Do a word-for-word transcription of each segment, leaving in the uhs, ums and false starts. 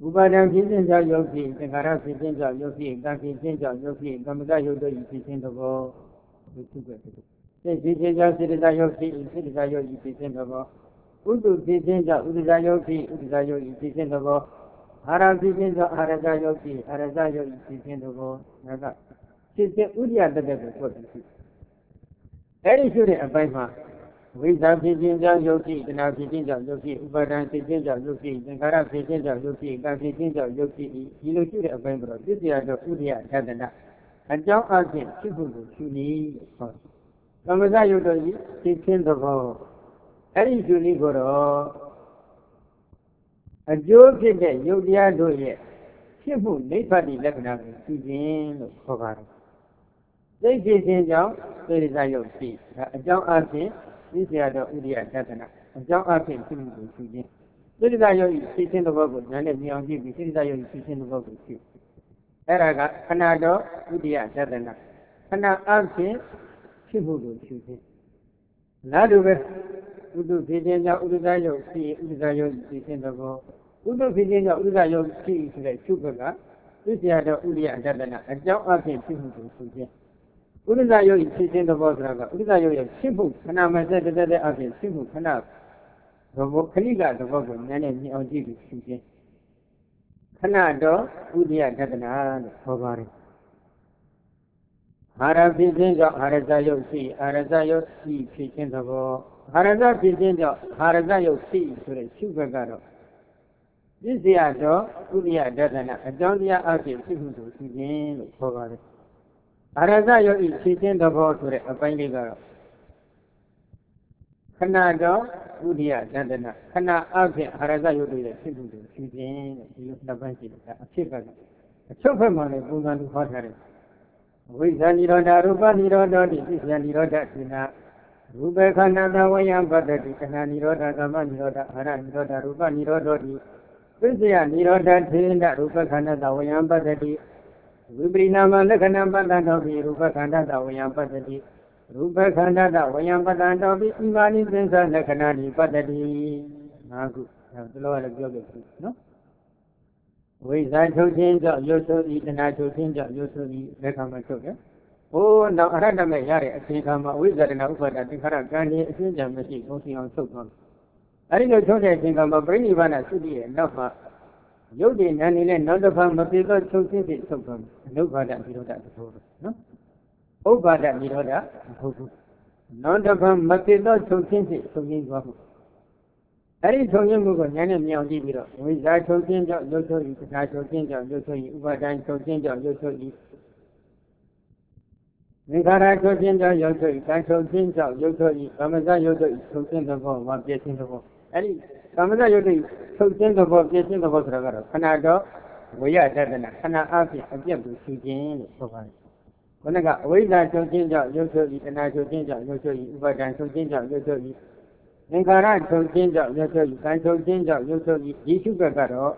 ဥပါဒံဖြစ်ခြင်းကြောင့်ယုတ်ဖြစ်သင်္ခါရဖြစ်ခြင်းကြောင့်ယုတ်ဖြစ်ကံဖြစ်ခြင်းကြောင့်ယုတ်ဖြစ်ကမ္မဇယုတ်တို့၏ဖြစ်ခြင်းသဘောဒီသူကတည်းကစိတ်ဖြစ်ခြင်းကြောင့်စိတ္တဇယုတ်ဖြစ်စိတ္တဇယုတ်၏ဖြစ်ခြင်းသဘောဥဒ္ဓဖြစ်ခြင်းကြောင့်ဥဒ္ဓဇယုတ်ဖြစ်ဥဒ္ဓဇယုတ်၏ဖြစ်ခြင်းသဘောအာရဖြစ်ခြင်းကြောင့်အာရဇယုတ်ဖြစ်အာရဇယုတ်၏ဖြစ်ခြင်းသဘောဒါကဖြစ်ခြင်းဥဒ္ဓယတသက်ကိုဆိုပြီးအဲ့ဒီဆိုတဲ့အပိုင်းမှာဝိဇ္ဇာဖြစ်ခြင်းကြောင့်ယုတ်ဖြစ်တဏှာဖြစ်ခြင်းကြောင့်ယုတ်ဖြစ်ဥပါဒံဖြစ်ခြင်းကြောင့်ယုတ်ဖြစ်သင်္ခါရဖြစ်ခြင်းကြောင့်ယုတ်ဖြစ်ကံဖြစ်ခြင်းကြောင့်ယုတ်ဖြစ်ဒီလိုရှိတဲ့အပိုင်းကတော့ပြည့်စရာတော့ဥဒ္ဓယသဒ္ဒနာအကြောင်းအချင်းဖြစ်ဖို့ကိုရှုနည်းဟောကမ္မဇယုတ်တော်ကြီးဖြစ်ခြင်းသဘောအဲ့ဒီရှုနည်းကိုတော့အကျိုးဖြစ်တဲ့ယုတ်တရားတို့ရဲ့ဖြစ်မှုနိဗ္ဗာန်လက္ခဏာကိုရှုခြင်းလို့ခေါ်ပါတယ်စိတ်ဖြစ်ခြင်းကြောင့်သေရဇယုတ်ဖြစ်ဒါအကြောင်းအချင်းပြည့်စရာတော့ဥဒိယသဒ္ဒနာအကြောင်းအဖြစ်ဖြစ်မှုကိုရှုခြင်းသေရဇယုတ်ဖြစ်ခြင်းသဘောကိုဉာဏ်နဲ့မြင်အောင်ကြည့်ပြီးသေရဇယုတ်ဖြစ်ခြင်းသဘောကိုရှုအဲ့ဒါကခဏတော့ဥဒိယသဒ္ဒနာခဏအဖြစ်ဖြစ်မှုကိုရှုခြင်းလားတူပဲဥဒ္ဓဖြစ်ခြင်းကြောင့်ဥဒ္ဓဇယုတ်ဖြစ်ဥဒ္ဓဇယုတ်ဖြစ်ခြင်းသဘောဥဒ္ဓဖြစ်ခြင်းကြောင့်ဥဒ္ဓဇယုတ်ဖြစ်ဆိုတဲ့ရှုဘက်ကပြည့်စရာတော့ဥဒိယသဒ္ဒနာအကြောင်းအဖြစ်ဖြစ်မှုကိုရှုခြင်းဥဒ္ဒဇယုတ်ဖြစ်ခြင်းသဘောဆိုတာကဥဒ္ဒဇယုတ်ရဲ့ဖြစ်မှုခဏမစက်တသက်တဲ့အဖြစ်ဖြစ်မှုခဏသဘောခဏိကသဘောကိုဉာဏ်နဲ့မြင်အောင်ကြည့်ပြီးရှုခြင်းခဏတော့ဥဒိယသဒ္ဒနာလို့ခေါ်ပါတယ်အာရဖြစ်ခြင်းကြောင့်အာရဇယုတ်ရှိအာရဇယုတ်ရှိဖြစ်ခြင်းသဘောအာရဇဖြစ်ခြင်းကြောင့်အာရဇယုတ်ရှိဆိုတဲ့ရှုဘက်ကတော့ပြည့်စရာတော့ဥဒိယသဒ္ဒနာအကြောင်းတရားအဖြစ်ဖြစ်မှုကိုရှုခြင်းလို့ခေါ်ပါတယ်အာရဇယုတ်ဤဖြစ်ခြင်းသဘောဆိုတဲ့အပိုင်းလေးကတော့ခဏတော့ဥဒိယသဒ္ဒနာခဏအဖြစ်အာရဇယုတ်ရဲ့ဖြစ်မှုကိုရှုခြင်းတဲ့ဒီလိုနှစ်ပိုင်းရှိတယ်ဒါအဖြစ်ကအချုပ်ဖက်မှလည်းပုံစံတူဟောထားတယ်ဝိဇ္ဇာနိရောဓရူပနိရောဓတိသိဉာဏ်နိရောဓသိနာရူပခန္ဓာသဝယံပတ္တိခဏနိရောဓကမ္မနိရောဓအာရနိရောဓရူပနိရောဓတိသိဉာဏ်နိရောဓသေနရူပခန္ဓာသဝယံပတ္တိဝိပရိနာမလက္ခဏာပတ္တတောပိရူပခန္ဓာတဝယံပတ္တိရူပခန္ဓာတဝယံပတ္တတောပိဣမာနိသင်္ခလက္ခဏာတိပတ္တိငါခုဒါလောလည်းပြောလို့နော်ဝိဇ္ဇာထုတ်ခြင်းကြောင့်ရုပ်ဆိုဤတဏှာထုတ်ခြင်းကြောင့်ရုပ်ဆိုဤလက်ခံမထုတ်တယ်။ဟိုးနောက်အရတ္တမဲ့ရတဲ့အချိန်ခါမှာဝိဇ္ဇာတဏှာဥပါဒသင်္ခါရကံကြီးအရှင်းကြမရှိဘုံစီအောင်ထုတ်သွားတယ်။အဲဒီလိုထုတ်တဲ့အချိန်ခါမှာပြိဋိဘာနာသုတိရဲ့နောက်မှာယုတ်တည်ဉာဏ်နေနဲ့နောက်တစ်ဖန်မပြေသောချုပ်ခြင်းဖြင့်ထုတ်သွားတယ်။အနုဘာဒနိရောဓသဘောပဲနော်။ဥပါဒနိရောဓမဟုတ်ဘူး။နောက်တစ်ဖန်မပြေသောချုပ်ခြင်းဖြင့်ချုပ်ခြင်းသွားမှုအဲ့ဒီချုပ်ခြင်းမှုကိုဉာဏ်နဲ့မြင်အောင်ကြည့်ပြီးတော့ဝိဇ္ဇာချုပ်ခြင်းကြောင့်ရုပ်ချုပ်ဤတဏှာချုပ်ခြင်းကြောင့်ရုပ်ချုပ်ဤဥပါဒံချုပ်ခြင်းကြောင့်ရုပ်ချုပ်ဤသင်္ခါရချုပ်ခြင်းကြောင့်ရုပ်ချုပ်ဤကံချုပ်ခြင်းကြောင့်ရုပ်ချုပ်ဤကာမဇယုတ်တို့ချုပ်ခြင်းသဘောမှာပြည့်ခြင်းသဘောအဲ့ဒီကာမဇယုတ်တို့ချုပ်ခြင်းသဘောပြည့်ခြင်းသဘောဆိုတာကတော့ခဏတော့ဝိယတတနာခဏအဖြစ်အပြည့်ကိုရှုခြင်းလို့ဆိုပါတယ်ခொနကအဝိဇ္ဇာချုပ်ခြင်းကြောင့်ရုပ်ချုပ်ဤတဏှာချုပ်ခြင်းကြောင့်ရုပ်ချုပ်ဤဥပါဒံချုပ်ခြင်းကြောင့်ရုပ်ချုပ်ဤသင်္ခါရချုပ်ခြင်းကြောင့်ရုပ်ချုပ်ဤကံချုပ်ခြင်းကြောင့်ရုပ်ချုပ်ဤဒီရှုဘက်ကတော့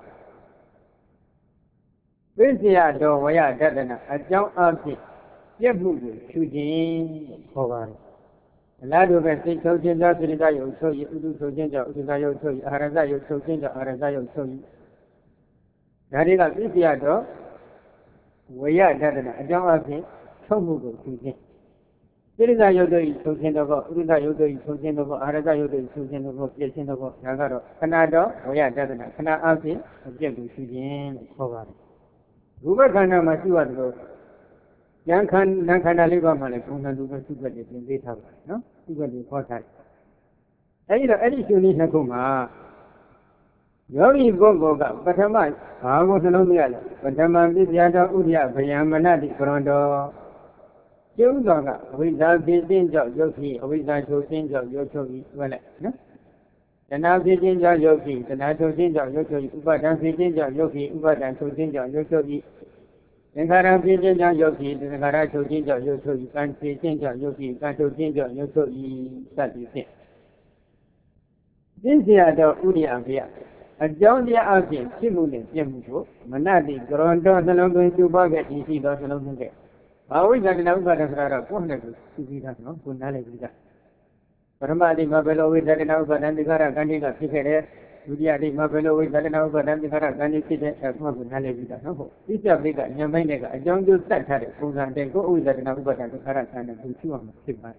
သိစရာတော်ဝရတတနာအကြောင်းအဖြစ်ပြည့်မှုကိုရှုခြင်းခေါ်ပါတယ်အလားတူပဲစိတ်ချုပ်ခြင်းကြောင့်စိတ္တယုတ်ချုပ်ဤဥဒ္ဓချုပ်ခြင်းကြောင့်ဥဒ္ဓယုတ်ချုပ်ဤအာရဇယုတ်ချုပ်ခြင်းကြောင့်အာရဇယုတ်ချုပ်ဤဒါတွေကသိစရာတော်ဝရတတနာအကြောင်းအဖြစ်ချုပ်မှုကိုရှုခြင်းစိတ္တယုတ်တို့ဤချုပ်ခြင်းတော့ဥဒ္ဓယုတ်တို့ဤချုပ်ခြင်းတော့အာရဇယုတ်တို့ဤချုပ်ခြင်းတော့ပြည့်ခြင်းတော့ဒါကတော့ခဏတော့ဝရတတနာခဏအဖြစ်အပြည့်ကိုရှုခြင်းလို့ခေါ်ပါတယ်ရူပခန္ဓာမှာရှိရတယ်လို့ဉာဏ်ခန္ဓာခန္ဓာလေးပါးမှာလည်းပုံစံတူပဲစုပ်ပြည့်ပြင်ပေးထားပါတယ်နော်စုပ်ပြည့်ခေါ်ထားတယ်အဲဒီတော့အဲ့ဒီရှင်လေးနှစ်ခုမှာယောဂီပုဂ္ဂိုလ်ကပထမဘာကိုနှလုံးသွင်းရလဲပထမပစ္စယတော်ဥဒယဗယံမနတိကရွန်တော်ကျုံးတော်ကအဝိဇ္ဇာဖြစ်ခြင်းကြောင့်ယုတ်ဖြစ်အဝိဇ္ဇာချုပ်ခြင်းကြောင့်ယုတ်ချုပ်ပြီးပြောလိုက်နော်တဏှာဖြစ်ခြင်းကြောင့်ယုတ်ဖြစ်တဏှာချုပ်ခြင်းကြောင့်ယုတ်ချုပ်ပြီးဥပါဒံဖြစ်ခြင်းကြောင့်ယုတ်ဖြစ်ဥပါဒံချုပ်ခြင်းကြောင့်ယုတ်ချုပ်ပြီးသင်္ခါရဖြစ်ခြင်းကြောင့်ယုတ်ဖြစ်သင်္ခါရချုပ်ခြင်းကြောင့်ယုတ်ချုပ်ပြီးကံဖြစ်ခြင်းကြောင့်ယုတ်ဖြစ်ကံချုပ်ခြင်းကြောင့်ယုတ်ချုပ်ပြီးစသည်ဖြင့်သိစရာတော်ဥဒိယဗျာအကြောင်းတရားအဖြစ်ဖြစ်မှုနဲ့ပြည့်မှုကိုမနတိကရွန်တော်နှလုံးသွင်းပြုပါခဲ့ဒီရှိတော်နှလုံးသွင်းခဲ့ဘာဝိဇ္ဇာတဏှာဥပါဒံဆိုတာတော့ကိုယ်နဲ့ကိုသိပြီးသားနော်ကိုနားလည်ပြီးသားပရမတိမှာဘယ်လိုဝိဇ္ဇာတဏှာဥပါဒံသင်္ခါရကံတိကဖြစ်ခဲ့တယ်ဒုတိယအတိတ်မှာဘယ်လိုဝိသဒနာဥပါဒံသင်္ခါရကံကြီးဖြစ်တဲ့အမှတ်ကိုနားလည်ပြီးတာနော်ဟုတ်သိစ္စာပိကဉာဏ်ပိုင်းတွေကအကြောင်းကျိုးသက်ထားတဲ့ပုံစံတဲ့ကိုယ်ဝိသဒနာဥပါဒံသင်္ခါရကံနဲ့သူရှိအောင်ဖြစ်ပါတယ်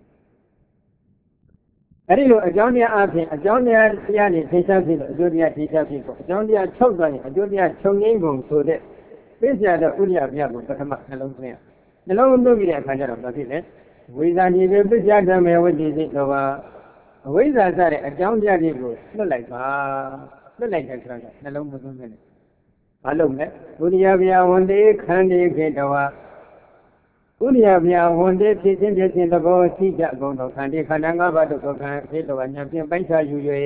အဲ့ဒီလိုအကြောင်းတရားအပြင်အကြောင်းတရားတရားတွေသင်္ချာဖြစ်လို့အကျိုးတရားသင်္ချာဖြစ်ဖို့အကြောင်းတရားချုပ်သွားရင်အကျိုးတရားချုပ်ငိမ့်ပုံဆိုတဲ့သိစ္စာတော့ဥရိယပြကိုပထမနှလုံးသွင်းရနှလုံးသွင်းပြီးတဲ့အခါကျတော့ဘာဖြစ်လဲဝိဇာတိပဲပစ္စယဓမ္မေဝိတ္တိစိတ်တော့ပါအဝိဇ္ဇာစတဲ့အကြောင်းတရားတွေကိုလွတ်လိုက်ပါလွတ်လိုက်တဲ့ဆိုတာကနှလုံးမသွင်းနဲ့ဘာလို့လဲဥရိယဗျာဝန်တေခန္ဒီခေတဝါဥရိယဗျာဝန်တေဖြစ်ခြင်းဖြစ်ခြင်းသဘောရှိကြအကုန်သောခန္ဒီခန္ဓာ၅ပါးတို့ကိုခံခေတဝါညာဖြင့်ပိုင်းခြားယူ၍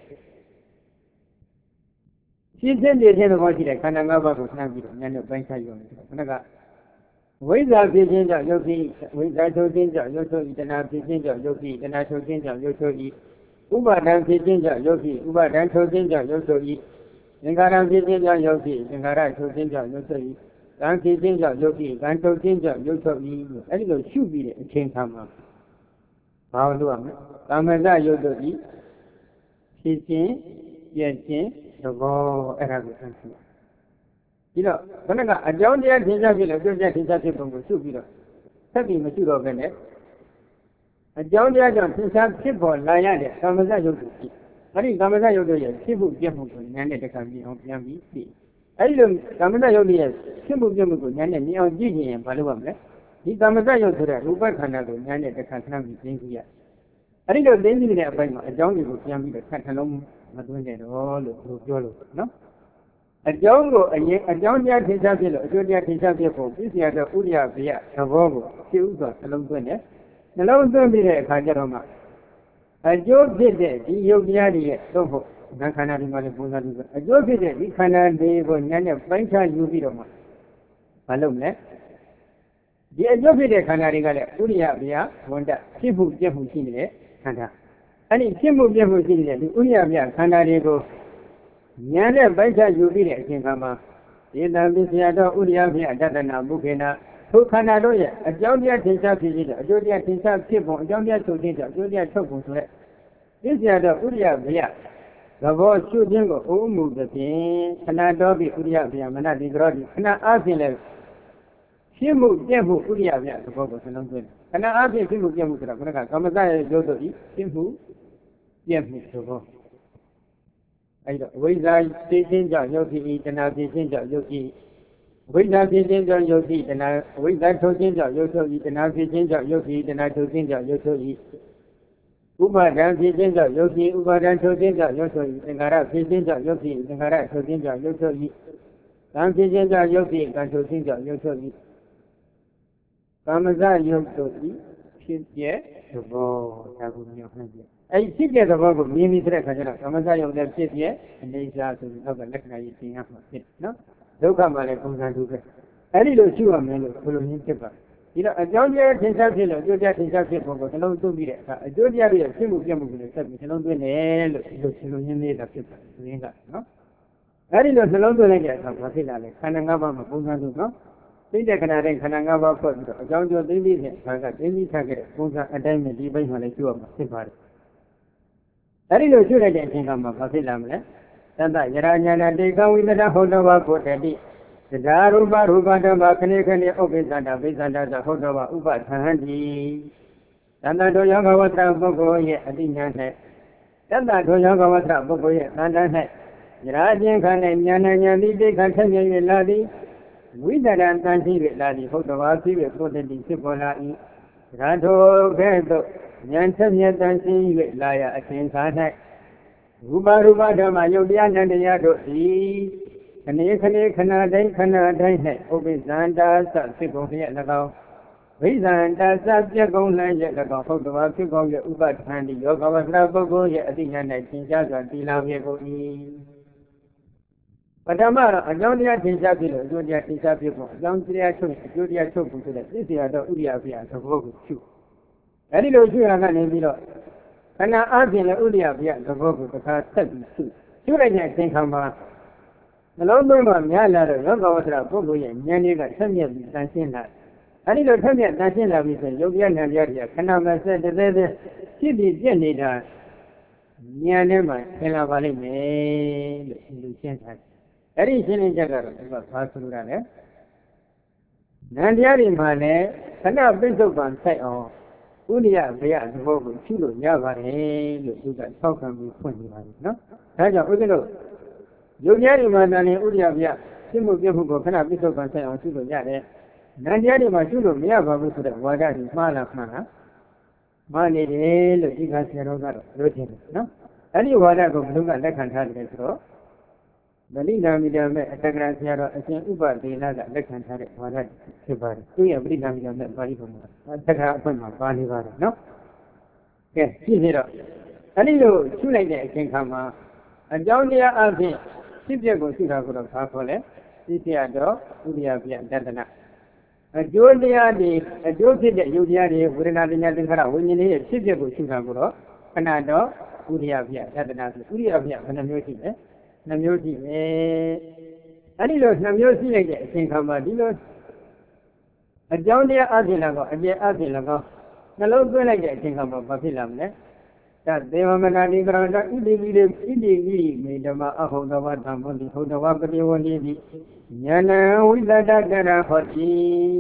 ဖြစ်ခြင်းဖြစ်ခြင်းသဘောရှိတဲ့ခန္ဓာ၅ပါးကိုနှံပြီးတော့ညာနဲ့ပိုင်းခြားယူတယ်ခဏကဝိဇ္ဇာဖြစ်ခြင်းကြောင့်ယုတ်တိဝိဇ္ဇာထုတ်ခြင်းကြောင့်ယုတ်ထုတ်ဤတဏှာဖြစ်ခြင်းကြောင့်ယုတ်တိတဏှာထုတ်ခြင်းကြောင့်ယုတ်ထုတ်ဤဥပါဒံဖြစ်ခြင်းကြောင့်ယုတ်တိဥပါဒံထုတ်ခြင်းကြောင့်ယုတ်ထုတ်ဤသင်္ခါရဖြစ်ခြင်းကြောင့်ယုတ်တိသင်္ခါရထုတ်ခြင်းကြောင့်ယုတ်ထုတ်ဤကံဖြစ်ခြင်းကြောင့်ယုတ်တိကံထုတ်ခြင်းကြောင့်ယုတ်ထုတ်ဤအဲ့ဒီလိုရှုပြီးတဲ့အချိန်ခါမှာဘာလို့ရမလဲကာမဇယုတ်တုဤဖြစ်ခြင်းပြည့်ခြင်းသဘောအဲ့ဒါကိုသိသိဒီတော့ခဏကအကြောင်းတရားသင်္ချာဖြစ်လို့အကျိုးတရားသင်္ချာဖြစ်ပုံကိုရှုပြီးတော့ဆက်ပြီးမရှိတော့ဘဲနဲ့အကြောင်းတရားကြောင့်သင်္ချာဖြစ်ပေါ်လာရတဲ့ကာမဇယုတ်တုဖြစ်အဲ့ဒီကာမဇယုတ်တုရဲ့ဖြစ်မှုပြည့်မှုကိုဉာဏ်နဲ့တခါမြင်အောင်ပြန်ပြီးသိအဲ့ဒီလိုကာမဇယုတ်ရဲ့ဖြစ်မှုပြည့်မှုကိုဉာဏ်နဲ့မြင်အောင်ကြည့်ရင်ဘာလို့ရမလဲဒီကာမဇယုတ်ဆိုတဲ့ရူပခန္ဓာကိုဉာဏ်နဲ့တခါခဏပြီးသိသိရအဲ့ဒီလိုသိသိတဲ့အပိုင်းမှာအကြောင်းတွေကိုပြန်ပြီးတော့ခက်ထလုံးမသွင်းကြတော့လို့သူပြောလို့နော်အကြောင်းကိုအရင်အကြောင်းတရားထင်ရှားဖြစ်လို့အကျိုးတရားထင်ရှားဖြစ်ဖို့ပြည့်စရာတော့ဥရိယဗျာသဘောကိုဖြစ်ဥစွာနှလုံးသွင်းတယ်နှလုံးသွင်းပြီးတဲ့အခါကျတော့မှအကျိုးဖြစ်တဲ့ဒီယုတ်တရားတွေရဲ့သို့ဖို့ငါခန္ဓာဒီမှာလည်းပုံစံတူပဲအကျိုးဖြစ်တဲ့ဒီခန္ဓာတွေကိုဉာဏ်နဲ့ပိုင်းခြားယူပြီးတော့မှမလုပ်နဲ့ဒီအကျိုးဖြစ်တဲ့ခန္ဓာတွေကလည်းဥရိယဗျာဝန်တဖြစ်မှုပြည့်မှုရှိနေတဲ့ခန္ဓာအဲ့ဒီဖြစ်မှုပြည့်မှုရှိနေတဲ့ဒီဥရိယဗျာခန္ဓာတွေကိုဉာဏ်နဲ့ပိုင်းခြားယူပြီးတဲ့အချိန်ခါမှာဒီတံပစ္စယတော်ဥရိယဖြင့်အတ္တနာဘုခေနာထိုခန္ဓာတို့ရဲ့အကြောင်းတရားသင်္ချာဖြစ်တဲ့အကျိုးတရားသင်္ချာဖြစ်ပုံအကြောင်းတရားချုပ်ခြင်းကြောင့်အကျိုးတရားချုပ်ပုံဆိုတဲ့ပစ္စယတော်ဥရိယဗျာသဘောရှုခြင်းကိုဥမှုသဖြင့်ခဏတော်ပြီးဥရိယဗျာမနတိကရောဒီခဏအားဖြင့်လည်းဖြစ်မှုပြည့်မှုဥရိယဗျာသဘောကိုနှလုံးသွင်းခဏအားဖြင့်ဖြစ်မှုပြည့်မှုဆိုတာကကာမစရဲ့ရုပ်တို့ဤဖြစ်မှုပြည့်မှုသဘောအဲ့တော့ဝိဇ္ဇာသိခြင်းကြောင့်ယုတ်တိတဏှာသိခြင်းကြောင့်ယုတ်တိဝိဇ္ဇာသိခြင်းကြောင့်ယုတ်တိတဏှာဝိဇ္ဇာထုတ်ခြင်းကြောင့်ယုတ်ထုတ်ဤတဏှာသိခြင်းကြောင့်ယုတ်တိတဏှာထုတ်ခြင်းကြောင့်ယုတ်ထုတ်ဤဥပါဒံသိခြင်းကြောင့်ယုတ်တိဥပါဒံထုတ်ခြင်းကြောင့်ယုတ်ထုတ်ဤသင်္ခါရသိခြင်းကြောင့်ယုတ်တိသင်္ခါရထုတ်ခြင်းကြောင့်ယုတ်ထုတ်ဤကံသိခြင်းကြောင့်ယုတ်တိကံထုတ်ခြင်းကြောင့်ယုတ်ထုတ်ဤကာမဇယုတ်တို့ဤဖြစ်ပြသဘောဒါကိုမျိုးနှိမ့်ပြအဲ့ဒီဖြစ်တဲ့သဘောကိုမြင်ပြီးတဲ့အခါကျတော့ကာမစယုံလည်းဖြစ်ပြအနေစာဆိုပြီးနောက်ကလက္ခဏာကြီးသင်ရမှာဖြစ်နော်ဒုက္ခမှလည်းပုံစံတူပဲအဲ့ဒီလိုရှိရမယ်လို့ဘယ်လိုရင်းဖြစ်ပါဒီတော့အကြောင်းတရားသင်္ချာဖြစ်လို့အကျိုးတရားသင်္ချာဖြစ်ပုံကိုနှလုံးသွင်းပြီးတဲ့အခါအကျိုးတရားရဲ့ဖြစ်မှုပြမှုကိုလည်းဆက်ပြီးနှလုံးသွင်းတယ်လို့ဒီလိုရှင်းလို့ရင်းနေတာဖြစ်ပါတယ်သူရင်းကနော်အဲ့ဒီလိုနှလုံးသွင်းလိုက်တဲ့အခါဘာဖြစ်လာလဲခန္ဓာ၅ပါးမှာပုံစံတူနော်သိတဲ့ခဏတိုင်းခန္ဓာ၅ပါးဖွဲ့ပြီးတော့အကြောင်းကျိုးသိသိဖြင့်ဘာကသိသိထားခဲ့တဲ့ပုံစံအတိုင်းနဲ့ဒီဘက်မှာလည်းရှိရမှာဖြစ်ပါတယ်အဲ့ဒီလိုကျွတ်လိုက်တဲ့အချိန်ကမှဘာဖြစ်လာမလဲသတ္တယရာညာတိကဝိသဒဟုတ်တော်ဘာကိုတတိသဒ္ဓါရူပရူပဓမ္မခဏခဏဥပ္ပိသန္တာပိသန္တာသဟုတ်တော်ဘာဥပသဟန္တိသတ္တတို့ယောဂဝတ္တပုဂ္ဂိုလ်ရဲ့အတိညာ၌သတ္တတို့ယောဂဝတ္တပုဂ္ဂိုလ်ရဲ့သန္တာ၌ယရာခြင်းခန္ဓာညာဏညာတိတိခဏထမြင်၍လာသည်ဝိသရံတန်ရှိ၍လာသည်ဟုတ်တော်ဘာဖြစ်၍ကိုတတိဖြစ်ပေါ်လာ၏ဒါတို့ကဲ့သို့ဉာဏ်ချက်မြတ်တန်ရှင်း၍လာရအရှင်သာ၌ရူပရူပဓမ္မယုတ်တရားနဲ့တရားတို့သည်ခဏခဏခဏတိုင်းခဏတိုင်း၌ဥပ္ပဇန္တာသဖြစ်ကုန်လျက်၎င်းဝိဇန္တာသပြက်ကုန်လျက်၎င်းဟုတ်တော်ဖြစ်ကုန်ရဲ့ဥပထန်ဒီယောဂဝတ္တပုဂ္ဂိုလ်ရဲ့အတိညာ၌သင်ကြားစွာတည်လာဖြစ်ကုန်၏ပထမတော့အကြောင်းတရားသင်ကြားပြီးလို့အကျိုးတရားသင်ကြားဖြစ်ဖို့အကြောင်းတရားချုပ်အကျိုးတရားချုပ်ဖို့ဆိုတဲ့သိစရာတော့ဥရိယဗျာသဘောကိုရှုအဲ့ဒီလိုရှုရကနေပြီးတော့ခဏအားဖြင့်လည်းဥရိယဗျာသဘောကိုတစ်ခါဆက်ပြီးရှုရှုလိုက်တဲ့အချိန်ခါမှာနှလုံးသွင်းမှများလာတော့ယောဂဝတ္တပုဂ္ဂိုလ်ရဲ့ဉာဏ်လေးကဆက်မြက်ပြီးတန်ရှင်းလာအဲ့ဒီလိုဆက်မြက်တန်ရှင်းလာပြီးဆိုရင်ယုတ်ပြဉာဏ်ပြတရားခဏမဆက်တည်းတည်းဖြစ်ပြီးပြည့်နေတာဉာဏ်နဲ့မှသင်လာပါလိမ့်မယ်လို့ဒီလိုရှင်းထားတယ်အဲ့ဒီရှင်းလင်းချက်ကတော့ဒီကဘာဆိုလိုတာလဲနန္တရားတွေမှာလည်းခဏပိဿုပံဆိုင်အောင်ဥရိယဘယသဘောကိုရှုလို့ရပါတယ်လို့သူကထောက်ခံပြီးဖွင့်နေပါတယ်နော်ဒါကြောင့်ဥဒ္ဒလို့ယုံများတွေမှာတန်ရင်ဥရိယဘယရှင်းမှုပြမှုကိုခဏပိဿုပံဆိုင်အောင်ရှုလို့ရတယ်နန္တရားတွေမှာရှုလို့မရပါဘူးဆိုတဲ့ဝါဒတွေမှားလားမှားလားမှားနေတယ်လို့ဒီကဆရာတော်ကတော့ပြောခြင်းတယ်နော်အဲ့ဒီဝါဒကိုဘုရားကလက်ခံထားတယ်ဆိုတော့ဗလိနာမိတမဲ့အတ္တကရာဆရာတော်အရှင်ဥပဒေနာကလက်ခံထားတဲ့ဝါဒဖြစ်ပါတယ်သူရဲ့ဗလိနာမိတမဲ့ပါဠိတော်မှာအတ္တကရာအဖွင့်မှာပါနေပါတယ်နော်ကဲဖြစ်နေတော့အဲ့ဒီလိုရှုလိုက်တဲ့အချိန်ခါမှာအကြောင်းတရားအဖြစ်ဖြစ်ပျက်ကိုရှုတာကိုတော့ဘာခေါ်လဲသိစရာတော့ဥရိယပြတတနာအကျိုးတရားတွေအကျိုးဖြစ်တဲ့ယုတ်တရားတွေဝေဒနာတရားသင်္ခါရဝိညာဉ်တွေရဲ့ဖြစ်ပျက်ကိုရှုတာကိုတော့ခဏတော့ဥရိယပြတတနာဆိုဥရိယပြဘယ်နှမျိုးရှိလဲနှမျိုးရှိတယ်အဲ့ဒီလိုနှမျိုးရှိလိုက်တဲ့အချိန်ခါမှာဒီလိုအကြောင်းတရားအဖြစ်လည်းကောအပြည့်အဖြစ်လည်းကောနှလုံးသွင်းလိုက်တဲ့အချိန်ခါမှာဘာဖြစ်လာမလဲသတေဝမနာတိကရောတဣတိပိလေဣတိပိမေဓမ္မအဟုတ်တော်သံဘောတိဟုတ်တော်ပတိဝန္တိတိဉာဏဝိသတ္တတရဟောတိ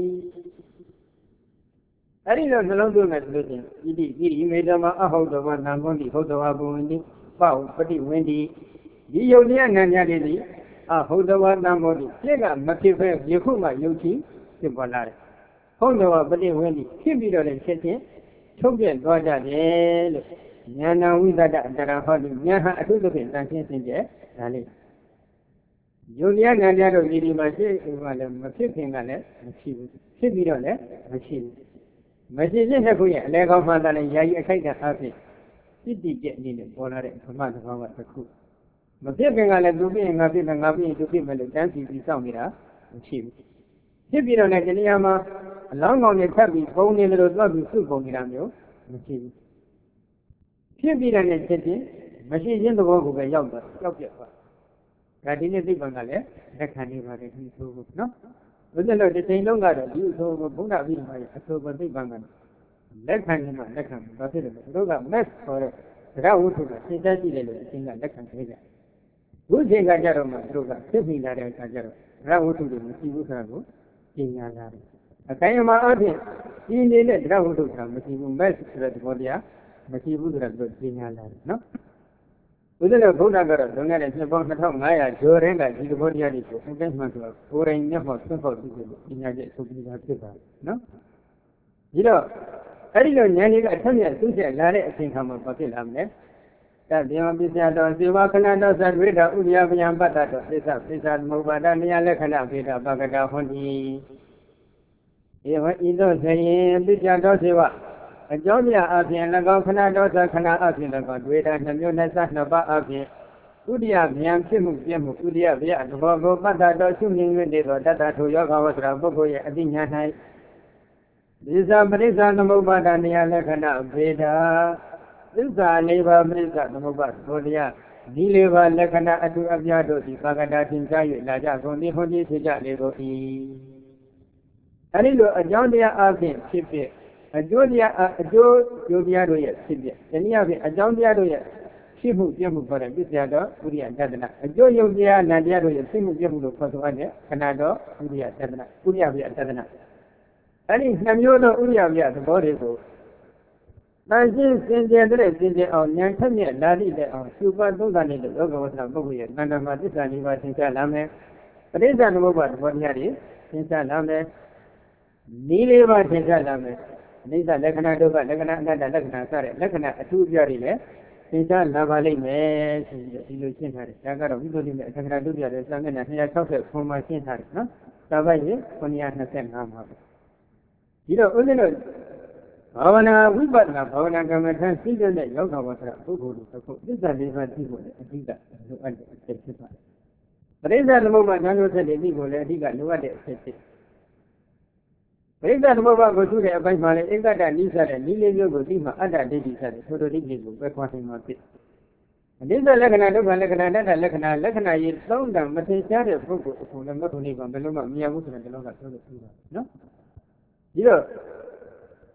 အဲ့ဒီလိုနှလုံးသွင်းမယ်ဆိုလို့ချင်းဣတိပိမေဓမ္မအဟုတ်တော်သံဘောတိဟုတ်တော်ဘဝန္တိပေါ့ပတိဝန္တိဒီယုတ်တရားနာညာတွေဒီအဟုတ်တော်သံဘောတိဖြစ်ကမဖြစ်ပဲယခုမှယုတ်ချီဖြစ်ပေါ်လာတယ်ဟုတ်တော်ပတိဝန္တိဖြစ်ပြီးတော့လည်းဖြစ်ချင်းထုတ်ပြသွားကြတယ်လို့ဉာဏဝိသတ္တအတရဟောတိဉာဏ်ဟာအထုသဖြင့်တန်ရှင်းစင်ကြယ်ဒါလေးယုတ်တရားဉာဏ်တရားတို့ဒီဒီမှာရှိဥပမာလည်းမဖြစ်ခင်ကလည်းမရှိဘူးဖြစ်ပြီးတော့လည်းမရှိဘူးမရှိခြင်းတစ်ခုရဲ့အလဲကောင်းမှသာလည်းယာယီအခိုက်အတန့်အဖြစ်စိတ္တိကျအနေနဲ့ပေါ်လာတဲ့ဓမ္မသဘောကတစ်ခုမဖြစ်ခင်ကလည်းသူဖြစ်ရင်ငါဖြစ်မယ်ငါဖြစ်ရင်သူဖြစ်မယ်လို့တန်းစီပြီးစောင့်နေတာမရှိဘူးဖြစ်ပြီးတော့လည်းဒီနေရာမှာအလောင်းကောင်တွေထပ်ပြီးပုံနေလို့သွားပြီးစုပုံနေတာမျိုးမရှိဘူးဖြစ်ပြီးတဲ့နဲ့ချက်ချင်းမရှိခြင်းသဘောကိုပဲရောက်သွားရောက်ပြတ်သွားဒါဒီနေ့သိပ္ပံကလည်းလက်ခံနေပါတယ်ဒီဆိုဘူးနော်ဘုရားတို့ဒီချိန်လုံးကတော့ဒီဆိုဘုရားအဘိဓမ္မာရဲ့အဆိုပသိပ္ပံကလက်ခံနေမှလက်ခံဘာဖြစ်လဲသူတို့က mass ခေါ်တဲ့သရဝုထုကသင်တတ်ကြည့်တယ်လို့အချင်းကလက်ခံခဲ့ကြဘုချိန်ကကြတော့မှသူတို့ကဖြစ်ပြီးလာတဲ့အခါကျတော့သရဝုထုတွေမရှိဘူးဆိုတာကိုကျင်ညာလာတယ်အခိုင်အမာအဖြစ်ဒီနေတဲ့သရဝုထုကမရှိဘူး mass ဆိုတဲ့သဘောတရားမရှိဘူးဆိုတော့သူကျင်ညာလာတယ်နော်ဘုရားကဗုဒ္ဓကတော့လွန်ခဲ့တဲ့နှစ်ပေါင်းနှစ်ထောင်ငါးရာကျော်တဲ့ကဒီသဘောတရားတွေကိုအကျဉ်းမှန်ဆိုတော့ကိုယ်တိုင်မျက်မှောက်ဆွတ်ဖောက်ပြီးပညာကျက်အဆုံးပြတာဖြစ်ပါတယ်နော်ဒီတော့အဲ့ဒီလိုဉာဏ်ကြီးကအထက်မြတ်သူ့ချက်လာတဲ့အချိန်ခါမှာဘာဖြစ်လာမလဲတတ္တယပိစ္ဆယတော်စေဝခဏတော်သဝိဒဥရိယပယံပတ္တတော်သစ္စာပိစ္ဆာသမုပ္ပါဒနိယလက္ခဏဖေဒပကတာဟွန်တိဧဝဤသို့ဆိုရင်ပိစ္ဆယတော်စေဝအကြောင်းပြအပြင်၎င်းခဏတော်သခဏအပြင်၎င်းတွေ့တာနှမျိုးနဲ့စနှစ်ပါးအပြင်ဥဒိယဗျံဖြစ်မှုပြမှုဥဒိယဗျသဘောကိုပတ္တတော်ရှုမြင်၍တည်သောတတ္တထိုယောဂဝဆရာပုဂ္ဂိုလ်ရဲ့အသိဉာဏ်၌သစ္စာပရိစ္ဆာသမုပ္ပါဒနိယလက္ခဏဖေဒသစ္စာလေးပါးပရိစ္ဆာသမုပ္ပါဒသောတရားဒီလေးပါးလက္ခဏအတုအပြတို့သည်ပါကတာသင်္ချာ၍လာကြကုန်သည်ဟွန်ဒီဖြစ်ကြလေကုန်၏အဲဒီလိုအကြောင်းတရားအပြင်ဖြစ်ဖြစ်အကျိုးတရားအကျိုးကျိုးတရားတို့ရဲ့ဖြစ်ဖြစ်တနည်းအားဖြင့်အကြောင်းတရားတို့ရဲ့ဖြစ်မှုပြမှုခေါ်တဲ့ပြစ္ဆယတော်ဥရိယတတနာအကျိုးယုတ်တရားနံတရားတို့ရဲ့ဖြစ်မှုပြမှုလို့ခေါ်ဆိုရတဲ့ခဏတော်ဥရိယတတနာဥရိယပြတတနာအဲ့ဒီနှမျိုးသောဥရိယပြသဘောတွေကိုတန်ရှင်းစင်ကြယ်တဲ့စင်ကြယ်အောင်ဉာဏ်ထက်မြက်လာသည့်တဲ့အောင်စုပတ်သုံးသပ်နေတဲ့လောကဝဆရာပုဂ္ဂိုလ်ရဲ့တဏ္ဍာမှာသစ္စာလေးပါးသင်္ချာလာမယ်ပရိစ္ဆာသမုပ္ပါဒ်သဘောတရားတွေသင်္ချာလာမယ်ဤလေးပါးသင်္ချာလာမယ်အနိစ္စလက္ခဏာဒုက္ခလက္ခဏာအနတ္တလက္ခဏာစတဲ့လက္ခဏာအထူးပြတွေလည်းသင်္ချာလာပါလိမ့်မယ်ဆိုပြီးဒီလိုရှင်းထားတယ်ဒါကတော့ဝိသုဒ္ဓိနဲ့အထက်ကရာဒုတိယတဲ့စာမျက်နှာနှစ်ရာ၆၀ခွန်မှာရှင်းထားတယ်နော်စာပိုက်ရင်ခုနှစ်ရာ၂၅မှာပဲဒီတော့ဦးဇင်းတို့ဘာဝနာဝိပဿနာဘာဝနာကမ္မထန်စိတ်တဲ့ယောဂဝါဆရာပုဂ္ဂိုလ်တို့အခုသစ္စာလေးပါးသိဖို့လည်းအဓိကလိုအပ်တဲ့အချက်ဖြစ်ပါတယ်ပရိစ္ဆာသမုပ္ပါဒ်ဉာဏ်တို့ဆက်တဲ့သိဖို့လည်းအဓိကလိုအပ်တဲ့အချက်ဖြစ်ပရိစ္ဆာသမုပ္ပါဒ်ကိုသူ့တဲ့အပိုင်းမှာလည်းဧကတ္တနိစ္စတဲ့နိလေးမျိုးကိုသိမှအတ္တဒိဋ္ဌိဆက်တဲ့ထိုတို့ဒိဋ္ဌိကိုပဲခွာနိုင်မှာဖြစ်အနိစ္စလက္ခဏာဒုက္ခလက္ခဏာအနတ္တလက္ခဏာလက္ခဏာရေးသုံးတန်မထင်ရှားတဲ့ပုဂ္ဂိုလ်အခုလည်းမထုံနေပါဘယ်လိုမှမမြင်ဘူးဆိုတဲ့ဒီလောကပြောလို့ပြတာနော်ဒီတော့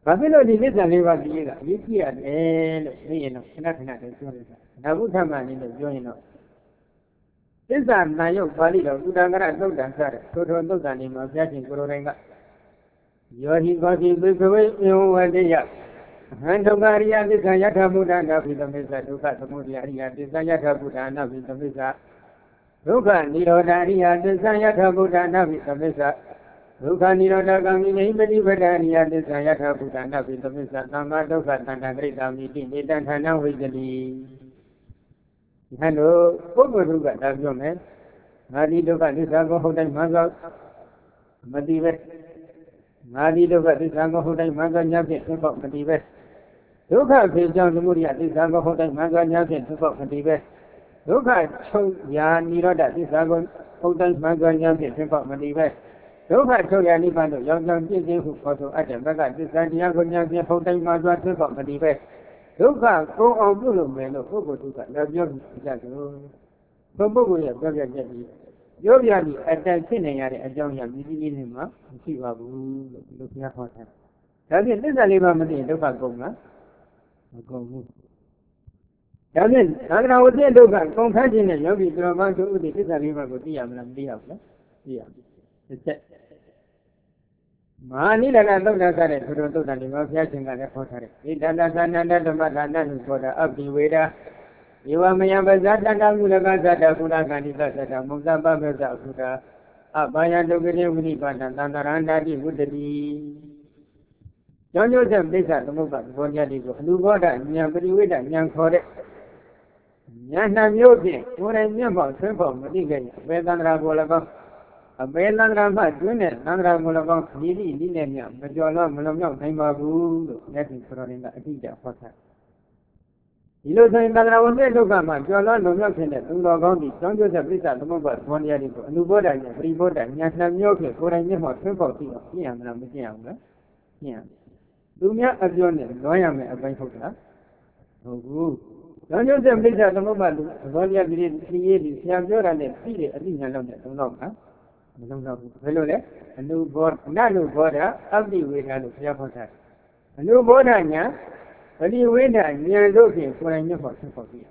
ဘာဖြစ်လို့ဒီသစ္စာလေးပါးသိရတာအရေးကြီးရတယ်လို့သိရင်တော့ခဏခဏတည်းပြောလိုက်တာနာဘုထမအနေနဲ့ပြောရင်တော့သစ္စာနာယုတ်ပါဠိတော်ဥဒ္ဒကရသုတ်တံစတဲ့ထိုထိုသုတ်တံဒီမှာဘုရားရှင်ကိုယ်တော်တိုင်ကယောဟိကောတိဘိကဝေဧဝဝတိယအဟံဒုက္ခရိယသစ္စာယထာဘုဒ္ဓနာဘိသမစ္ဆဒုက္ခသမုဒယရိယသစ္စာယထာဘုဒ္ဓနာဘိသမစ္ဆဒုက္ခនិရောဓရိယသစ္စာယထာဘုဒ္ဓနာဘိသမစ္ဆဒုက္ခនិရောဓကံမိနိပတိပဒရိယသစ္စာယထာဘုဒ္ဓနာဘိသမစ္ဆသံဃာဒုက္ခသန္တာဂရိတာမိတိနေတံဌာနဝိတ္တိဟန်တို့ပုဂ္ဂိုလ်ကဒါပြောမယ်ငါဒီဒုက္ခသစ္စာကိုဟုတ်တိုင်းမှန်သောမတိပဲငါဒီဒုက္ခသစ္စာကိုဟုတ်တိုင်းမှန်သောညာဖြင့်သဘောမတိပဲဒုက္ခဖြစ်ကြောင်းသမုဒိယသစ္စာကိုဟုတ်တိုင်းမှန်သောညာဖြင့်သဘောမတိပဲဒုက္ခချုပ်ရာនិရောဓသစ္စာကိုဟုတ်တိုင်းမှန်သောညာဖြင့်သဘောမတိပဲဒုက္ခချုပ်ရာနိဗ္ဗာန်တို့ရောက်ကြောင်းပြည့်စုံဟုခေါ်ဆိုအပ်တဲ့ဘက်ကသစ္စာတရားကိုညာဖြင့်ဟုတ်တိုင်းမှန်သောသဘောမတိပဲဒုက္ခကိုအောင်ပြုလို့မယ်လို့ပုဂ္ဂိုလ်ဒုက္ခလည်းပြောကြတယ်ဘုပုဂ္ဂိုလ်ရဲ့ပြောပြချက်ကြီးပြောပြပြီးအတန်ဖြစ်နေရတဲ့အကြောင်းအရာမြည်ကြီးလေးမှာမရှိပါဘူးလို့ဒီလိုဘုရားဟောထားတယ်။ဒါဖြင့်သစ္စာလေးပါးမသိရင်ဒုက္ခကုန်လားမကုန်ဘူး။ဒါဖြင့်သံဃာဝတ္တဒုက္ခကုန်ခန်းခြင်းနဲ့ယောဂီသူတော်ဘာတို့ဥဒိသစ္စာလေးပါးကိုသိရမလားမသိရဘူးလားသိရပြီ။တစ်ချက်မဟာနိလကသုတ်တဆတဲ့သူတော်သုတ်တန်ဒီမှာဘုရားရှင်ကလည်းခေါ်ထားတယ်။ဣဒ္ဓတသနန္တဓမ္မဒါနလို့ခေါ်တာအပိဝေဒဧဝမယပဇာတတမူလကသတ္တကုလကဏိသတ္တမုဇ္ဇပပဇာကုတာအဘာယဒုက္ခရေဝိနိပါဒသန္တရန္တာတိဝုတ္တိကျောင်းကျိုးဆက်ပိဿသမုပ္ပါသဘောတရားတွေကိုအနုဘောဓဉာဏ်ပရိဝိဒဉာဏ်ခေါ်တဲ့ဉာဏ်နှမျိုးဖြင့်ကိုယ်တိုင်မျက်မှောက်ဆွဲဖို့မသိခဲ့ရအပေသန္တရာကိုလည်းကောင်းအပေသန္တရာမှတွင်းတဲ့သန္တရာကိုလည်းကောင်းဒီလိလိနဲ့မြမကြော်လို့မလုံမြောက်နိုင်ပါဘူးလို့လက်ရှိဆိုတော်ရင်ကအတိအကျဟောထားဒီလိုဆိုရင်သန္တရာဝတ္တဒုက္ခမှာကြော်လွှမ်းလုံမြောက်ခြင်းတဲ့သုံးတော်ကောင်းသည့်ကျောင်းကျိုးဆက်ပိဿသမုပ္ပါသဘောတရားတွေကိုအနုဘောဓဉာဏ်ပရိဘောဓဉာဏ်နှမျိုးဖြင့်ကိုယ်တိုင်မျက်မှောက်ဆွဲဖို့သိတော့ပြည့်ရမလားမပြည့်ရဘူးလားပြည့်ရမယ်သူများအပြောနဲ့လွှမ်းရမယ်အပိုင်းဟုတ်လားဟုတ်ဘူးကျောင်းကျိုးဆက်ပိဿသမုပ္ပါသဘောတရားဒီဒီရေးဒီဆရာပြောတာနဲ့ပြီးတယ်အသိဉာဏ်လောက်နဲ့သုံးတော့မှာမလုံးတော့ဘူးဘယ်လိုလဲအနုဘောနနုဘောဓအပ္ပိဝေဒလို့ဘုရားဟောထားတယ်အနုဘောဓဉာဏ်ပရိဝေဒဉာဏ်တို့ဖြင့်ကိုယ်တိုင်မျက်မှောက်ဆွဲဖို့သိရ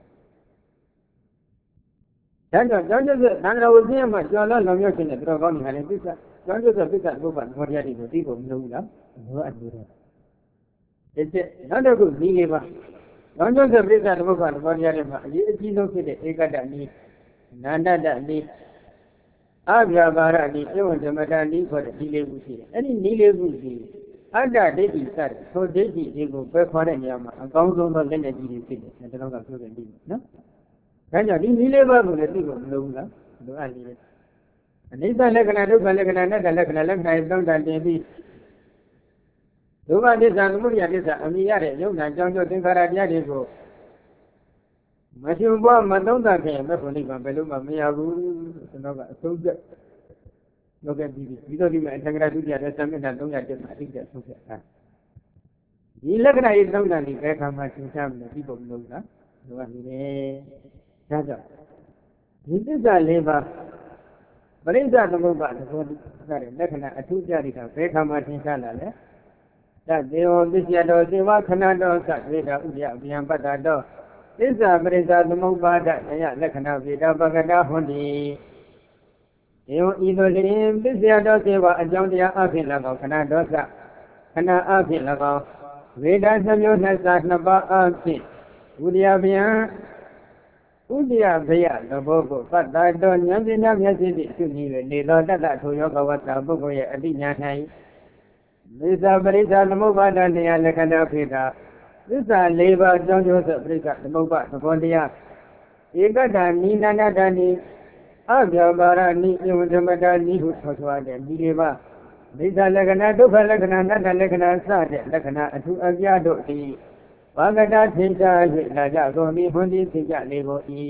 ဒါကြောင့်ကျောင်းကျိုးဆက်သံဃာဝဆင်းရမှာကျော်လွှမ်းလုံမြောက်ခြင်းနဲ့တော်ကောင်းနေတာလေပိဿကျောင်းကျိုးဆက်ပိဿဘုရားသဘောတရားတွေကိုသိဖို့မလိုဘူးလားလိုအပ်နေတယ်ဒီချက်နောက်တစ်ခုနည်းလေးပါကျောင်းကျိုးဆက်ပိဿဘုရားသဘောတရားတွေမှာအရေးအကြီးဆုံးဖြစ်တဲ့ဧကတ္တနည်းနန္ဒတ္တနည်းအဗျာပါရနည်းဧဝံဓမ္မတနည်းခေါ်တဲ့ဒီလေးခုရှိတယ်အဲ့ဒီနည်းလေးခုရှိအတ္တဒိဋ္ဌိစတဲ့ထိုဒိဋ္ဌိတွေကိုပဲခေါ်တဲ့နေရာမှာအကောင်းဆုံးသောလက်နဲ့ကြီးတွေဖြစ်တယ်ဒါတော့ကပြောတယ်ပြီးနော်ဒါကြောင့်ဒီနည်းလေးပါးကိုလည်းသိဖို့မလိုဘူးလားလိုအပ်နေတယ်အနိစ္စလက္ခဏာဒုက္ခလက္ခဏာအနတ္တလက္ခဏာလက္ခဏာသုံးတန်တင်ပြီးဒုက္ခသစ္စာသမုဒယသစ္စာအမိရတဲ့ယုံနာကြောင့်ကျိုးသင်္ခါရတရားတွေကိုမရှင်ဘွားမသုံးသပ်ခင်မဲ့ဖို့နိဗ္ဗာန်ဘယ်လိုမှမရဘူးဆိုတော့ကအဆုံးပြလောကကြီးပြီးတော့ဒီမှာအထက်ကရာဒုတိယတဲ့သံမျက်နှာသုံးရာတက်မှာအတိအကျဆုံးဖြတ်တာဒီလက္ခဏာရေးသုံးတာဒီဘယ်ခါမှသင်ချမလို့ပြီးပုံမလို့လားလိုအပ်နေတယ်ဒါကြောင့်ဒီသစ္စာလေးပါးပရိစ္ဆသမုပ္ပါသဘောတရားတဲ့လက္ခဏာအထူးကြရတာဘယ်ခါမှသင်ချလာလဲသတ္တေဝပစ္စယတော်စေဝခဏတော်သဝေဒဥပ္ပယအဗျံပတ္တတော်သစ္စာပရိစ္ဆသမုပ္ပါဒယလက္ခဏာဝေဒပကတာဟွန်တိဧဝံဤသို့လျှင်ပစ္စယတော်စေဝအကြောင်းတရားအဖြစ်၎င်းခဏတော်သခဏအဖြစ်၎င်းဝေဒသမျိုးနှစ်စာနှစ်ပါးအဖြစ်ဥဒယဗျံဥဒယဗျသဘောကိုပတ္တတော်ဉာဏ်ပညာမျက်စိဖြင့်ရှုနေ၍နေသောတတ္တထိုယောဂဝတ္တပုဂ္ဂိုလ်ရဲ့အတိညာ၌သစ္စာပရိစ္ဆသမုပ္ပါဒတရားလက္ခဏာဖြစ်တာသစ္စာလေးပါးအကြောင်းကျိုးဆက်ပရိစ္ဆသမုပ္ပါသဘောတရားဧကတ္တနိနန္ဒတနိအဗျာပါရနိဧဝံဓမ္မတာနိဟုဆိုဆိုတဲ့ဒီလေးပါးသစ္စာလက္ခဏာဒုက္ခလက္ခဏာအနတ္တလက္ခဏာစတဲ့လက္ခဏာအထူးအပြားတို့သည်ဘာကတာသင်္ချာ၍လာကြကုန်သည်ဘုန်းကြီးသင်္ချလေးကိုဤ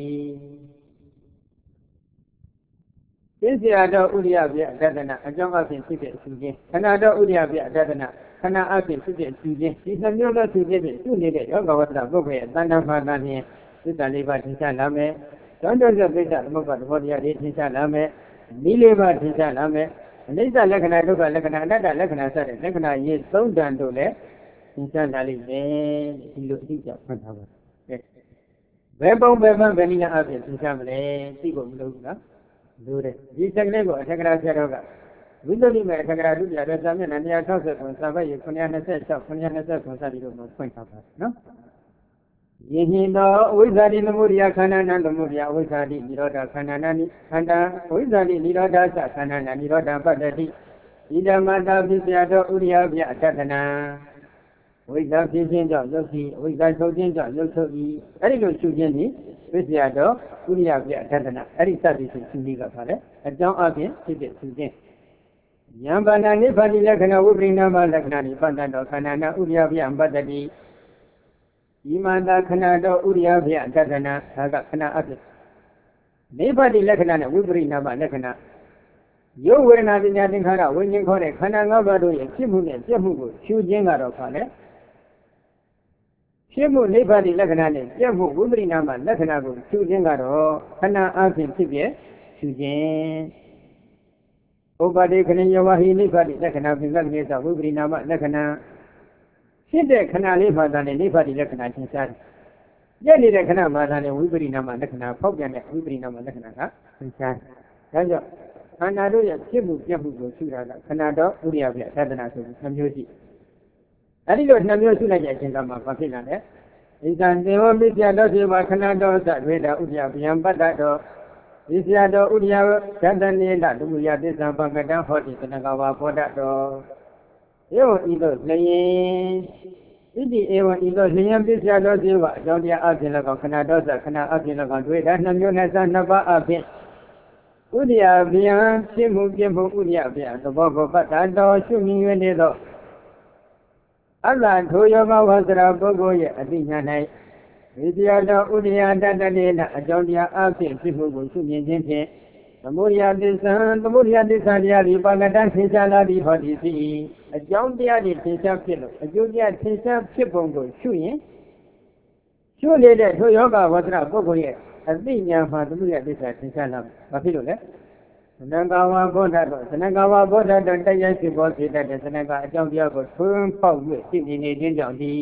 သစ္စာတော်ဥရိယပြအတ္တနာအကြောင်းအဖြစ်ဖြစ်တဲ့အရှင်ချင်းခဏတော်ဥရိယပြအတ္တနာခဏအဖြစ်ဖြစ်တဲ့အရှင်ချင်းဒီနှမျိုးသောသူဖြစ်ဖြစ်ရှုနေတဲ့ယောဂဝတ္တပုဂ္ဂိုလ်ရဲ့တဏ္ဍမာတာဖြင့်သစ္စာလေးပါးသင်္ချလာမယ်ကျောင်းတော်ဆက်ပိဋကသမုပ္ပါသဘောတရားတွေသင်္ချလာမယ်နည်းလေးပါးသင်္ချလာမယ်အနိစ္စလက္ခဏာဒုက္ခလက္ခဏာအနတ္တလက္ခဏာစတဲ့လက္ခဏာရေးသုံးတန်တို့လည်းသင်္ချာလာလိမ့်မယ်ဒီလိုအတိအကျမှတ်ထားပါကဲဘယ်ပုံဘယ်မှန်ဘယ်နည်းအားဖြင့်သင်္ချာမလဲသိဖို့မလိုဘူးလားလိုတယ်ဒီတက်ကလေးကိုအထက်ကရာဆရာတော်ကဝိသုဒ္ဓိမေအထက်ကရာဒုတိယရသမျက်နှာtwo sixtyခုစာပတ်ရnine twenty-sixခုnine twenty-sixခုစသည်တို့မှာဖွင့်ထားပါနော်ယင်ဟင်သောအဝိဇ္ဇာတိသမုဒိယခန္ဓာနာသမုဒိယအဝိဇ္ဇာတိនិရောဓခန္ဓာနာနိခန္ဓာအဝိဇ္ဇာတိនិရောဓသခန္ဓာနာនិရောဓပတ္တိဣဒမတာဖြစ်เสียသောဥရိယပြအတ္တနာဝိဇ္ဇာဖြစ်ခြင်းကြောင့်ယုတ်တိအဝိဇ္ဇာထုတ်ခြင်းကြောင့်ယုတ်ထုတ်၏အဲ့ဒီလိုရှုခြင်းသည်ဖြစ်เสียသောဥရိယပြအတ္တနာအဲ့ဒီစသည်ဖြင့်ရှုနည်းကပါလေအကြောင်းအပြင်ဖြစ်တဲ့ရှုခြင်းယံပါဏနိဗ္ဗာတိလက္ခဏာဝိပရိနာမလက္ခဏာနိပတ္တတောခန္ဓာနာဥရိယပြပတ္တိဤမန္တခဏတော်ဥရိယပြအတ္တနာဒါကခဏအဖြစ်နိဗ္ဗာတိလက္ခဏာနဲ့ဝိပရိနာမလက္ခဏာယုတ်ဝေဒနာပညာသင်္ခါရဝိညာဉ်ခေါ်တဲ့ခန္ဓာ၅ပါးတို့ရဲ့ဖြစ်မှုနဲ့ပြည့်မှုကိုရှုခြင်းကတော့ပါလေဖြစ်မှုနိဗ္ဗာတိလက္ခဏာနဲ့ပြည့်မှုဝိပရိနာမလက္ခဏာကိုရှုခြင်းကတော့ခဏအဖြစ်ဖြစ်ပြရှုခြင်းဥပတိခဏယဝဟိနိဗ္ဗာတိလက္ခဏာပင်ကကိစ္စဝိပရိနာမလက္ခဏာဖြစ်တဲ့ခဏလေးမှာသာနဲ့နိဗ္ဗာတိလက္ခဏာသင်ရှားတယ်ပြည့်နေတဲ့ခဏမှာသာနဲ့ဝိပရိနာမလက္ခဏာဖောက်ပြန်တဲ့ဝိပရိနာမလက္ခဏာကသင်ရှားတယ်ဒါကြောင့်ခန္ဓာတို့ရဲ့ဖြစ်မှုပြည့်မှုကိုရှုတာကခန္ဓာတော်ဥရိယပြသဒ္ဒနာဆိုပြီးနှမျိုးရှိအဲဒီလိုနှမျိုးရှုလိုက်တဲ့အချိန်ကမှဘာဖြစ်လာလဲဣဇံသေဝမိစ္ဆာတော်ဖြစ်ပါခန္ဓာတော်သဝေဒဥရိယဗျံပတ္တတော်မိစ္ဆာတော်ဥရိယသတ္တနေလဒုမယသစ္စာပကတံဟောတိသနကဝါဘောဓတော်ဧဝံဤသို့လျင်ဣတိဧဝံဤသို့လျင်မိစ္ဆာတော်ဖြစ်ပါအကြောင်းတရားအပြင်၎င်းခန္ဓာတော်သခန္ဓာအပြင်၎င်းတွေ့တာနှမျိုးနဲ့စနှစ်ပါးအပြင်ဥဒိယဗျံဖြစ်မှုပြမှုဥဒိယဗျံသဘောကိုပတ္တတော်ရှုမြင်ရနေသောအလ္လာထိုယောဂဝဆရာပုဂ္ဂိုလ်ရဲ့အတိညာ၌ဝိဇ္ဇာတော်ဥဒိယတတ္တလေနအကြောင်းတရားအဖြစ်ဖြစ်မှုကိုရှုမြင်ခြင်းဖြင့်သမုဒိယသစ္စာသမုဒိယသစ္စာတရားဒီပါကတ္တသင်္ချာလာသည်ဟောဒီဖြစ်၏အကြောင်းတရားဒီသင်္ချာဖြစ်လို့အကျိုးတရားသင်္ချာဖြစ်ပုံကိုရှုရင်ရှုနေတဲ့ထိုယောဂဝဆရာပုဂ္ဂိုလ်ရဲ့အသိဉာဏ်မှာသမုဒိယသစ္စာသင်္ချာလာဘာဖြစ်လို့လဲသနကဝါဘောဓတော်သနကဝါဘောဓတော်တရားရှိပေါ်စေတတ်တဲ့သနကအကြောင်းတရားကိုထွန်းပေါက်၍ရှင်းနေနေခြင်းကြောင့်ဒီ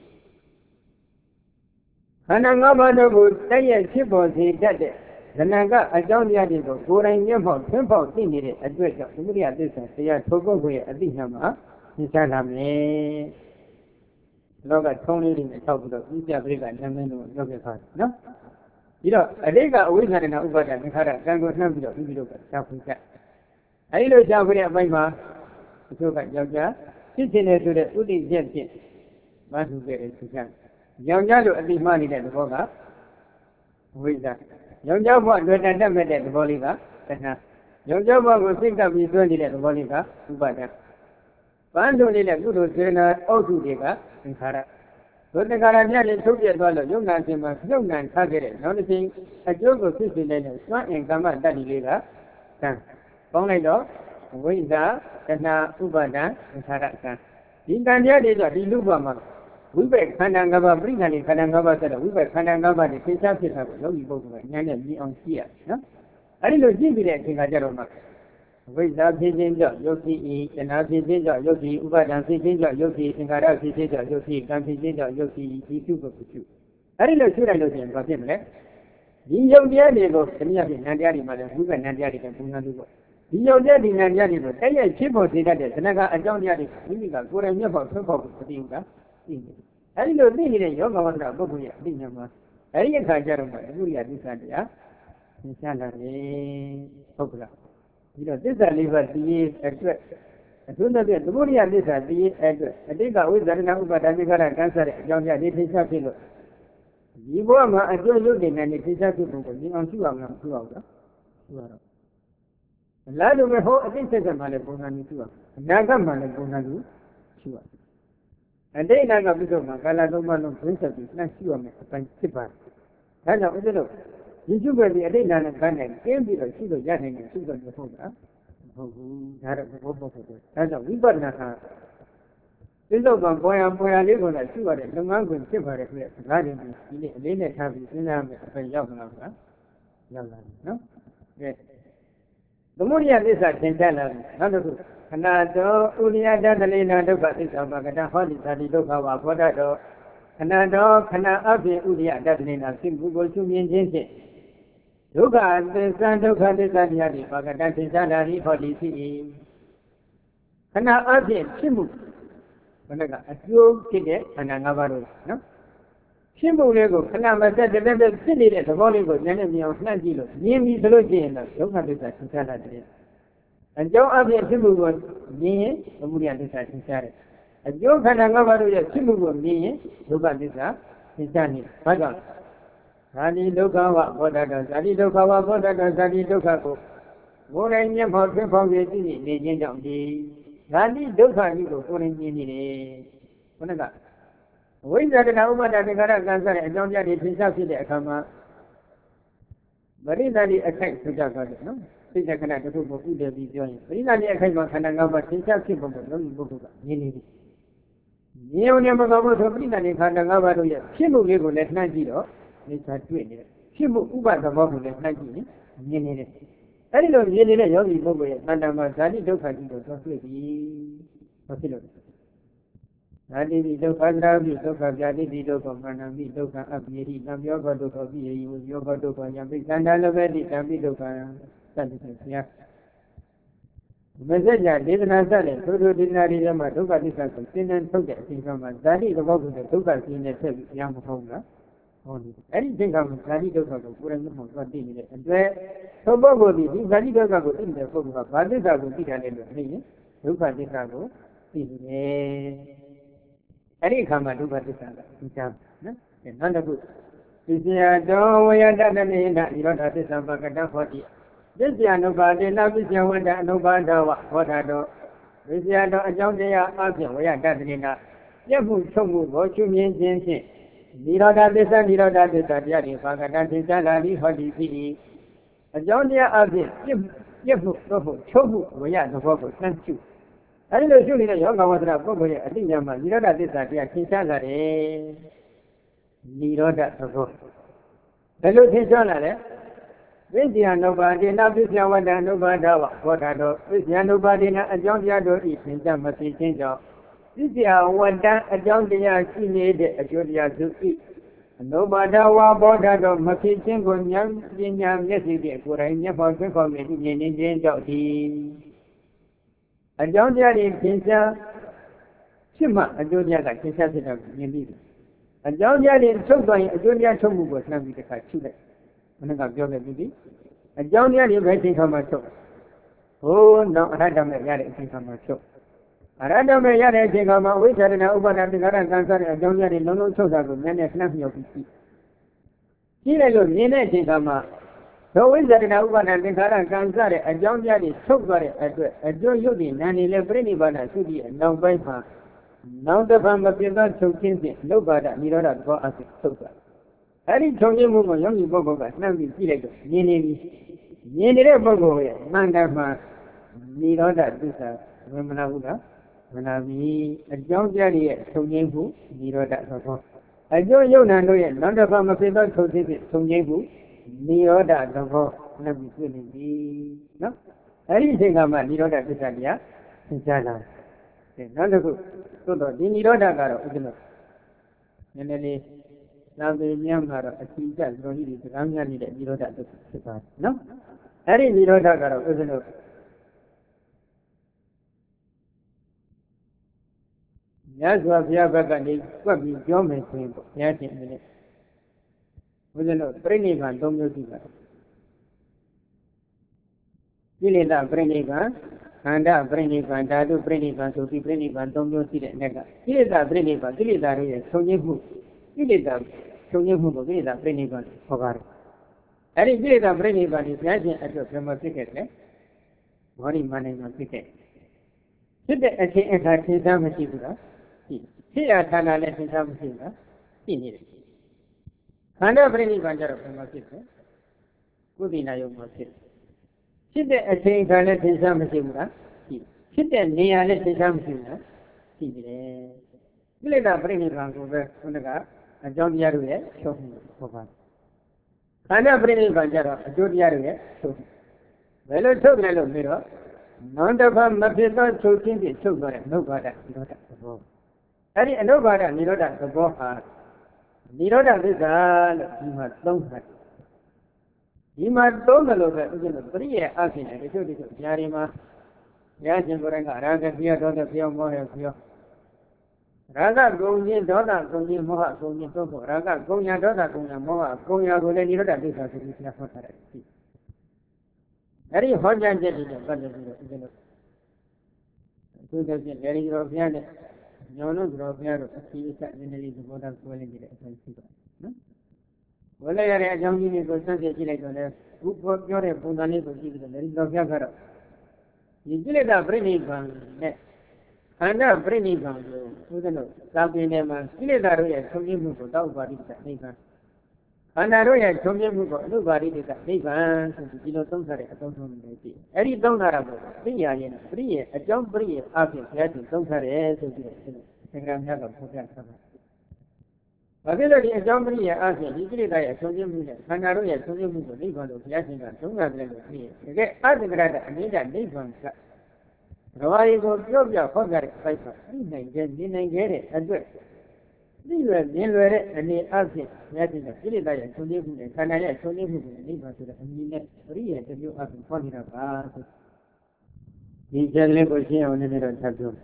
ခန္ဓာ၅ပါးတို့ကိုတရားရှိပေါ်စေတတ်တဲ့သနကအကြောင်းတရားတွေကိုကိုယ်တိုင်မျက်မှောက်ထွန်းပေါက်သိနေတဲ့အတွက်ကြောင့်သမုဒိယသစ္စာတရားထိုပုဂ္ဂိုလ်ရဲ့အသိဉာဏ်မှာသင်္ချာလာမယ်လောကထုံးလေးတွေနဲ့ထောက်ပြီးတော့ဥပ္ပပရိကဉာဏ်မင်းတို့ရောက်ခဲ့ပါနော်ပြီးတော့အတိတ်ကအဝိဇ္ဇာနဲ့ဥပါဒသင်္ခါရကံကိုနှံ့ပြီးတော့ပြီးပြီးတော့ရှားဖွေကြအဲဒီလိုရှားဖွေတဲ့အပိုင်းမှာအချို့ကယောက်ျားဖြစ်ခြင်းနဲ့ဆိုတဲ့ဥဒိချက်ဖြင့်မထုခဲ့တဲ့သူကယောက်ျားလိုအတိမနေတဲ့သဘောကဝိဇ္ဇာယောက်ျားဘဝတွေ့တတ်တတ်မဲ့တဲ့သဘောလေးကတဏှာယောက်ျားဘဝကိုစိတ်ကပ်ပြီးသွင်းနေတဲ့သဘောလေးကဥပါဒပန်းတို့လေးနဲ့ကုသိုလ်စေနာအုပ်စုတွေကသင်္ခါရဘုဒ္ဓဂါရမြတ်လေးထုတ်ပြသွားလို့ယုံနာခြင်းမှာပြုတ်နံထားခဲ့တဲ့နောက်တစ်ချိန်အကျိုးကိုဖြစ်စေတဲ့စွမ်းအင်ကမ္မတတ္တိလေးကကံပေါင်းလိုက်တော့ဝိဇ္ဇာတဏှာဥပါဒံသင်္ခါရကံဒီကံတရားတွေဆိုဒီလူဘဝမှာဝိပက်ခန္ဓာ၅ပါးပြိဋ္ဌာန်ခန္ဓာ၅ပါးဆိုတော့ဝိပက်ခန္ဓာ၅ပါးတွေသင်္ချာဖြစ်တာကိုယောဂီပုဂ္ဂိုလ်ကဉာဏ်နဲ့မြင်အောင်ကြည့်ရနော်အဲဒီလိုကြည့်ပြီးတဲ့အချိန်ကကြတော့မှဝိဇ္ဇာဖြစ်ခြင်းကြောင့်ယုတ်တိဤတဏှာဖြစ်ခြင်းကြောင့်ယုတ်တိဥပါဒံဖြစ်ခြင်းကြောင့်ယုတ်တိသင်္ခါရဖြစ်ခြင်းကြောင့်ယုတ်တိကံဖြစ်ခြင်းကြောင့်ယုတ်တိဒီစုကိုပြုအဲဒီလိုရှုလိုက်လို့ရှိရင်ဘာဖြစ်မလဲဒီယုတ်တရားတွေကိုတနည်းအားဖြင့်ဉာဏ်တရားတွေမှာလည်းဝိပက်ဉာဏ်တရားတွေနဲ့ပုံစံမျိုးပေါ့ဒီယုတ်တဲ့ဒီဉာဏ်တရားတွေကိုတည့်ရဲ့ဖြစ်ပေါ်စေတတ်တဲ့သနကအကြောင်းတရားတွေမိမိကကိုယ်တိုင်မျက်ပေါက်ဆွတ်ပေါက်ကိုသိဘူးကသိနေအဲဒီလိုသိနေတဲ့ယောဂဝန္တပုဂ္ဂိုလ်ရဲ့အသိဉာဏ်မှာအဲဒီအခါကျတော့မှအမှုရိယသစ္စာတရားသင်္ချာလာတယ်ဟုတ်ကလားဒီတော့သစ္စာလေးပါးသိရေးအတွက်အထူးသဖြင့်သမုဒိယသစ္စာသိရေးအတွက်အတိတ်ကဝိဇ္ဇာဏဥပါဒသင်္ခါရကံစားတဲ့အကြောင်းပြဒီသိချဖြစ်လို့ဒီဘဝမှာအကျိုးရုပ်တွေနဲ့သိချဖြစ်ဖို့ကိုမြင်အောင်ရှိအောင်လားရှိအောင်လားရှိရတော့အလားတူပဲဟောအတိတ်ဆက်ဆက်မှလည်းပုံစံမျိုးရှိအောင်အနာဂတ်မှလည်းပုံစံမျိုးရှိအောင်အတိတ်နာကပြည့်စုံမှာကာလသုံးပါးလုံးတွင်းဆက်ပြီးနှံ့ရှိရမယ်အပိုင်းဖြစ်ပါတယ်ဒါကြောင့်ဦးဇင်းတို့ဒီကျုပ်ပဲဒီအတိတ်နာနဲ့ကန်းနဲ့ကျင်းပြီးတော့ရှိလို့ရနိုင်တယ်ရှိတော့မဟုတ်လားမဟုတ်ဘူးဒါတော့ဘုဘောဖို့တယ်ဒါကြောင့်ဝိပဿနာဟာပြစ္ဆုတ်ကံပေါ်ရပေါ်ရလေးကိုလည်းရှိရတဲ့လုပ်ငန်းခွင်ဖြစ်ပါတယ်ဆိုတဲ့စကားတွေဒီနေ့အလေးနဲ့ထားပြီးစဉ်းစားမယ်အပိုင်းရောက်မလားဗျာရောက်လာပြီနော်ကဲသမုဒိယသစ္စာသင်္ချာလာပြီနောက်တစ်ခုณะโตอุริยะดัตเลนะดุขะติสัมปะกตะหอติสาติดุขะวะโพธะโตขณะโตขณะอภิอุริยะดัตเลนะสิ่งบุคคลชุมยินခြင်းဖြင့်ဒုက္ခသစ္စာဒုက္ခသစ္စာတရားတွေပါကတသစ္စာဓာရီဟောဒီဖြစ်၏ခဏအဖြစ်ဖြစ်မှုဘယ်နဲ့ကအကျိုးဖြစ်တဲ့ခန္ဓာ၅ပါးတို့နော်ဖြစ်မှုလေးကိုခဏမဆက်တဲ့တဲ့ဖြစ်နေတဲ့သဘောလေးကိုဉာဏ်နဲ့မြင်အောင်နှံ့ကြည့်လို့မြင်ပြီဆိုလို့ရှိရင်တော့ဒုက္ခသစ္စာသစ္စာဓာတ်တရားအကြောင်းအဖြစ်ဖြစ်မှုကိုမြင်ရင်သမုဒယသစ္စာသစ္စာတဲ့အကျိုးခန္ဓာ၅ပါးတို့ရဲ့ဖြစ်မှုကိုမြင်ရင်ဒုက္ခသစ္စာသစ္စာနေဘာကြောင့်ဇာတိဒုက္ခဝဘောဓတောဇာတိဒုက္ခဝဘောဓတောဇာတိဒုက္ခကိုဘုရားမျက်မှောက်ဖြစ်ပေါင်းပြီးသိနေခြင်းကြောင့်ဒီဇာတိဒုက္ခကြီးကိုကိုယ်ရင်မြင်နေတယ်ခုနကဝိဇ္ဇာတနာဥပါဒသင်္ခါရကံစတဲ့အကြောင်းပြတွေထင်ရှားဖြစ်တဲ့အခါမှာပရိသတ်ဒီအခိုက်ဆိုကြသွားတယ်နော်သိတဲ့ခဏတစ်ခုကိုဥတည်ပြီးပြောရင်ပရိသတ်ဒီအခိုက်မှာခန္ဓာ၅ပါးထင်ရှားဖြစ်ပုံကိုလုံးဝပုဂ္ဂိုလ်ကမြင်နေပြီမြင်ုံနဲ့မကောင်းဘူးဆိုပရိသတ်ဒီခန္ဓာ၅ပါးတို့ရဲ့ဖြစ်မှုလေးကိုလည်းနှံ့ကြည့်တော့နေသာတွေ့နေတယ်ဖြစ်မှုဥပသဘောကိုလည်းနှံ့ကြည့်ရင်မြင်နေတယ်အဲ့ဒီလိုမြင်နေတဲ့ယောဂီပုဂ္ဂိုလ်ရဲ့တဏ္ဍာမှာဇာတိဒုက္ခကြီးကိုတော့တွေ့ပြီဘာဖြစ်လို့ဇာတိဒီဒုက္ခသရာပိဒုက္ခဗျာတိဒီဒုက္ခမန္တမိဒုက္ခအပိယိတံပြောဘဒုက္ခပိယိဝယောဘဒုက္ခယံပိသန္တာလဘတိတံပိဒုက္ခသတ္တိဆရာမစက်ကြဒေသနာစတဲ့သုဒ္ဓဒေသနာတွေထဲမှာဒုက္ခသစ္စာကိုသင်္นานထုတ်တဲ့အချိန်မှာဇာတိသဘောကိုဒုက္ခစင်းနဲ့ထည့်ပြီးရမှာမဟုတ်လားဟုတ်တယ်အဲ့ဒီသင်္ခါမှာဇာတိဒုက္ခကိုကိုယ်တိုင်မှမသွားသိနေတဲ့အတွက်သောပုဂ္ဂိုလ်ဒီဇာတိဒုက္ခကိုသိတဲ့ပုဂ္ဂိုလ်ကဘာသစ္စာကိုသိတယ်လဲလို့သိရင်ဒုက္ခသစ္စာကိုသိတယ်အဲ့ဒီအခါမှာဒုက္ခသစ္စာကသိချမ်းနော်နောက်တစ်ခုသစ္စာတော်ဝယတတနေနဤရောဓသစ္စာပကတဟောတိသစ္စာနုပါဒေနပစ္စယဝတ္တအနုပါဒဝဟောတာတော်သစ္စာတော်အကြောင်းတရားအပြင်ဝယတတနေနပြည့်မှုချုပ်မှုကိုရှုမြင်ခြင်းဖြင့်နိရောဓသစ္စာနိရောဓသစ္စာတရားတွေဘာကတသစ္စာလာပြီးဟောဒီဖြစ်၏အကြောင်းတရားအဖြစ်ပြည့်ပြည့်မှုတော့မှုချုပ်မှုဝရသဘောကိုသန့်ရှုအဲဒီလိုရှုနေတဲ့ယောဂဝတ္တရပုဂ္ဂိုလ်ရဲ့အတိညာမှာနိရောဓသစ္စာတရားသင်္ချာလာတယ်နိရောဓသဘောဘယ်လိုသင်္ချာလာလဲဝိဇ္ဇာနုပါဒေနပစ္စယဝတ္တအနုပါဒဝဟောတာတော်ဝိဇ္ဇာနုပါဒေနအကြောင်းတရားတို့ဤသင်္ချာမသိခြင်းကြောင့်ပစ္စယဝတ္တအကြောင်းတရားရှိနေတဲ့အကျိုးတရားစုဤအနုပါဒဝဘောဓတော်မဖြစ်ခြင်းကိုဉာဏ်ပညာမျက်စိဖြင့်ကိုယ်တိုင်မျက်ပေါ်တွေ့ခေါ်မြင်မြင်နေခြင်းကြောင့်ဒီအကြောင်းတရားတွေသင်္ချာဖြစ်မှအကျိုးတရားကသင်္ချာဖြစ်တာကိုမြင်ပြီးပြီအကြောင်းတရားတွေထုတ်သွားရင်အကျိုးတရားထုတ်မှုကိုနှံပြီးတစ်ခါချုပ်လိုက်ဘုန်းကပြောခဲ့ပြီအကြောင်းတရားတွေပဲသင်္ခါမှာချုပ်ဟိုးနောက်အရဟတမေရတဲ့အချိန်ခါမှာချုပ်အရဟတမေရတဲ့အချိန်ခါမှာဝိသရဏဥပါဒသင်္ခါရကံစားတဲ့အကြောင်းတရားတွေလုံးလုံးချုပ်တာကိုနည်းနည်းနှံ့မြောက်ပြီးကြည့်ကြည့်လိုက်လို့မြင်တဲ့အချိန်ခါမှာသောဝိဇ္ဇာတဥပါဒသင်္ခါရကံစားတဲ့အကြောင်းတရားတွေထုတ်သွားတဲ့အတွက်အကျိုးရုပ်တည်နာနေလေပြိဋိဘာနာသုတိအနောက်ပိုင်းမှာနောက်တစ်ဖန်မပြတ်သောချုပ်ခြင်းဖြင့်လုဘ္ပါဒနိရောဓသဘောအစစ်ထုတ်သွားအဲ့ဒီချုပ်ခြင်းမှုကိုယောဂီပုဂ္ဂိုလ်ကနှံ့ပြီးကြည့်လိုက်တော့မြင်နေပြီမြင်နေတဲ့ပုဂ္ဂိုလ်ရဲ့မှန်တယ်မှာနိရောဓသစ္စာဝင်မလာဘူးလားမလာပြီအကြောင်းတရားတွေရဲ့ချုပ်ခြင်းမှုနိရောဓသဘောအကျိုးယုံနာတို့ရဲ့နောက်တစ်ဖန်မပြတ်သောချုပ်ခြင်းဖြင့်ချုပ်ခြင်းမှုနိရောဓသဘောနဲ့ပြီးပြနေပြီနော်အဲ့ဒီအချိန်ကမှနိရောဓသစ္စာတရားသင်ကြားလာတယ်နောက်တစ်ခုသို့တော့ဒီနိရောဓကတော့ဥဒ္ဒနာနည်းနည်းလေးသာပေမြတ်မှာတော့အချိကျဇော်ကြီးတွေစကားများနေတဲ့နိရောဓသစ္စာဖြစ်ပါတယ်နော်အဲ့ဒီနိရောဓကတော့ဥဒ္ဒနာညဇောဘုရားဘက်ကနေကွက်ပြီးပြောမယ်ဆိုရင်ပေါ့ဘုရားရှင်အနေနဲ့ဘုရားတို့ပြိဋိဘံသုံးမျိုးရှိပါတယ်ကိလေသာပြိဋိဘံခန္ဓာပြိဋိဘံဓာတုပြိဋိဘံဆိုပြီးပြိဋိဘံသုံးမျိုးရှိတဲ့အက်ကကိလေသာပြိဋိဘံကိလေသာတွေရဲ့ဆုံးခြင်းမှုကိလေသာဆုံးခြင်းမှုကိုကိလေသာပြိဋိဘံခေါ်ပါတယ်အဲ့ဒီကိလေသာပြိဋိဘံဒီဘုရားရှင်အတွက်ဘယ်မှာဖြစ်ခဲ့လဲဘောဓိမန္တမှာဖြစ်ခဲ့ဖြစ်တဲ့အချိန်အခါသင်္ချာမရှိဘူးလားရှိဖြစ်ရဌာနလည်းသင်္ချာမရှိဘူးလားရှိနေတယ်ခန္ဓာပြိဋိဘံကြတော့ဘယ်မှာဖြစ်လဲကုသီနာယုံမှာဖြစ်ဖြစ်တဲ့အချိန်အခါလည်းသင်္ချာမရှိဘူးလားရှိဖြစ်တဲ့နေရာလည်းသင်္ချာမရှိဘူးလားရှိနေတယ်ကိလေသာပြိဋိဘံကိုပဲခုနကအကြောင်းတရားတွေရဲ့ချုပ်မှုဟောပါတယ်ခန္ဓာပြိဋိဘံကြတော့အကျိုးတရားတွေရဲ့ချုပ်ဘယ်လိုထုတ်တယ်လို့ပြီးတော့ non the fun Mapito choking the sugar and nobody, not at the ball. Any nobody, Niroda, the ball are. Niroda is all you must don't have. You must don't look at the three asking a duty to Yarima, Yasin Goranga, Raga, Pia, Donna, Pia, Moya, Pia. Raga, Gonya, Donna, Gonya, Moha, Gonya, Topo, Raga, Gonya, Donna, Gonya, Moha, Gonya, Gonya, Niroda, this is a photo. Very hot and jelly, but the very European, no, no, European, he is certainly the border of quality. Well, I am young in a percentage like that. Who got your Punani to give the very European? You did a pretty gun, and a pretty gun, who the no, something name and still that way, so you move without body that they can. And I don't have nobody that they can, you know, don't say, I don't know. Any don't have three, three, a jump free, after that, don't say, so you can have a program. But then a jump free, after you did I told you, and I don't have to live with the legal of Yasin and don't have them here. Get out the grad and need that leave on that. Why go drop your forget paper? Didn't get it, and do it. These were never any asking that is a silly diet to live in the Canada, to live in the neighbor to the next three and you have been calling about. He can live with you on the middle taboo.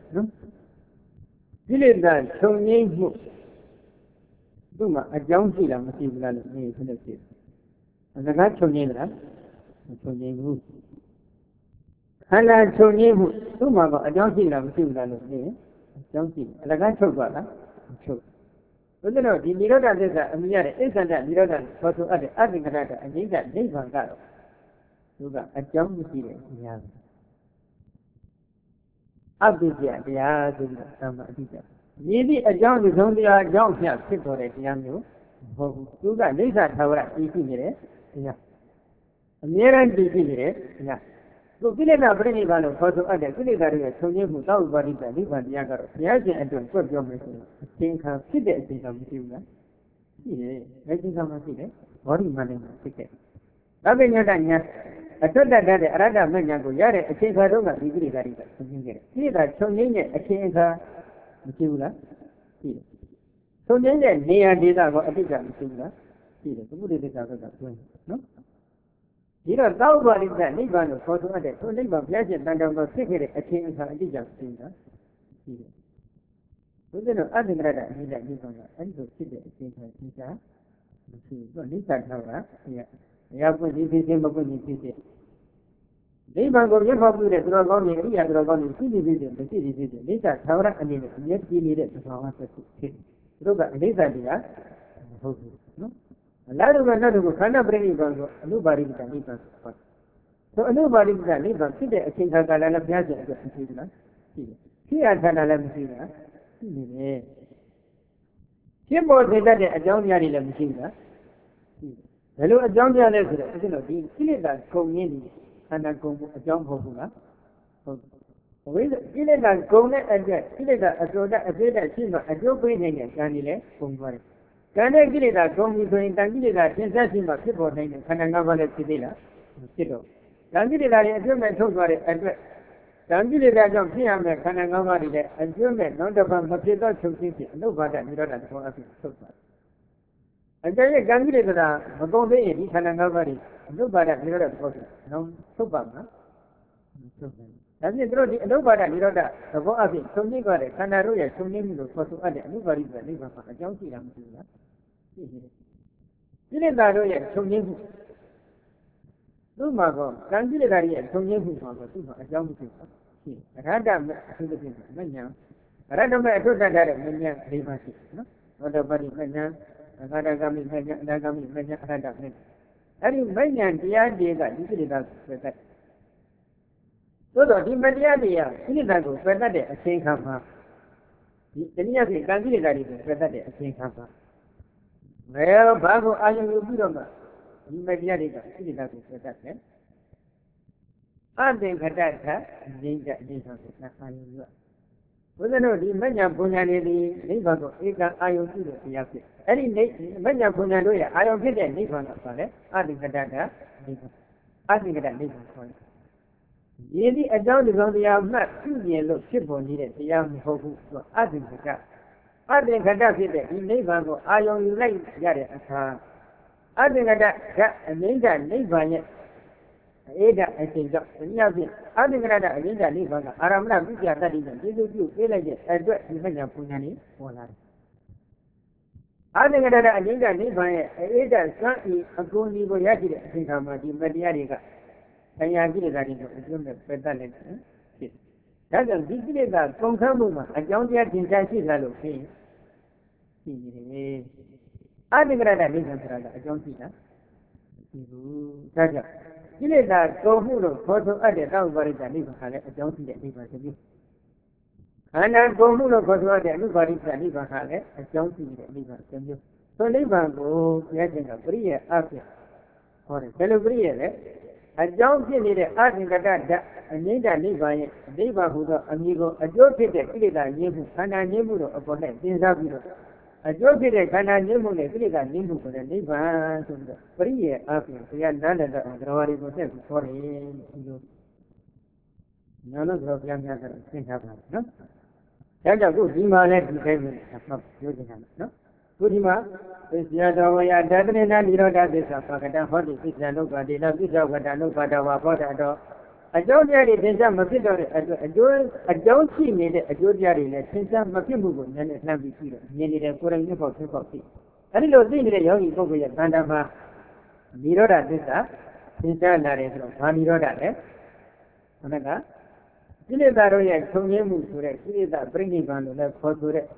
Silly that, so name book. Duma, a young filler, material me to the sea. And the guy told me that, to name book. And I told you, Duma, a young filler, material me, a young filler. And the guy told me, well, you know, the Niroda is a mere instant that Niroda for to other adding another and need that name on that. You got a young material. Yeah. Abdija, the other some teacher. Maybe a young is only a young here, sit for it, young you. You got this at our eating it. Yeah. A mere and eating it. Yeah. So, we never bring it on for to other good, so you without body that live on the younger. Yes, and to put your machine. Think of sit there, think of you. Yeah, making some of it. What is money? Ticket. Loving your danya. I told that that Arada Manyago Yare, a king I don't have degree that is. See that so many a king are Matula. See. So many near did I go a big Matula. See the good is out of that way. No? You know, nobody that live on the photo of it, so live on pleasure and don't go secret a king are a big singer. See. We don't know other than that, he that live on that, and to see the king has teacher. See, don't need that now, yeah. You have to see him upon his teacher. They might go give up with it, draw on the area, draw on the city vision, the city vision. These are Taura and yet he needed to come out of it. Look at this idea. No? A lot of another who cannot bring it on nobody can live on. So nobody can live on. See the king has a lot of gadgets. See, I can allow Messina. She bought it at a John Yari Lamissina. Hello, a John Yari, you know, the Kilidan community and a John Hopula. Kilidan Kone and Kilida, a soda, a bit of silver, a joke bringing a canile, Kumari. Can I get it at home between Tangida, Sensation of people named Kanangava Sidilla? Sido. Tangida, a German told my address. Tangida, I don't see I'm a Kanangava, a German, not about Matilda to City, nobody, I don't know what so far. And then a Gangida, Magone, he Kanangava, nobody, I don't know no, so bad. And you know, nobody, I don't know about it, so nobody, Canaroya, so name the photo, nobody, I live on a junkie. Kilidaroya, so name. No, Mago, Gangida, so name a young people. Radam, Manya, Radam, I told that Manya, Rivasi, no? What about Manya, Radagami, Manya, Radagami, Manya, Radam. That is Manya, the idea that you did that. So the Mania, Kilidago, whether they are saying Kama. The near the Gangida is whether they are saying Kama. Well, Bago, I will be on that. You may be adding that. Kilidago, whether that. I think that that danger is not unusual. Whether or the Manya Punani, the Nivago, I will do the Yaki. Any Manya Punanoya, I will get a Nivan of it. I think that I think that Nivan point. ye the adult is on the arm, two year look, ship on it, the young hope, I think the cat. I think I got it, in neighbor, I only like Yada. I think I got a name that neighbor yet. Ada, I think, I think I got a name that neighbor. I am not with that even. This is you, village, address, even a punani, or not. I think I got a name that neighbor, Ada, son, a good neighbor, Yaki, I think I'm a Mediarica. And I give that into the better. That's a big deal that from some woman, I don't yet think I see that. I think that I listen to that. I don't see that. You know that so who knows what to add it down very than even I don't see that even to you. And I go who knows what to add anybody than even I don't see that even to you. So Liban go getting a free after or a celebrate. I don't see it asking that I need a Liban, neighborhood, amigo, a joke it, and I knew upon it, things up. A joke it, and I knew it, and knew for the Liban, free after we had none of the Rory for him. None of the young things happen, no? That's a good Dima let me say, not using him, no? Good Dima is the other way. I definitely not know that this is a fucking hot is a look at the love is over the look at our father. I don't get it in some of it. I don't see me a Georgian since I'm a few and it's not be here. Nearly a foreign new for coffee. I don't think the young people with Pandama Miroda this up since I'm not in Miroda, eh? Omega. Dilibaroya, Tomu, Sure, bringing on the left for Sure.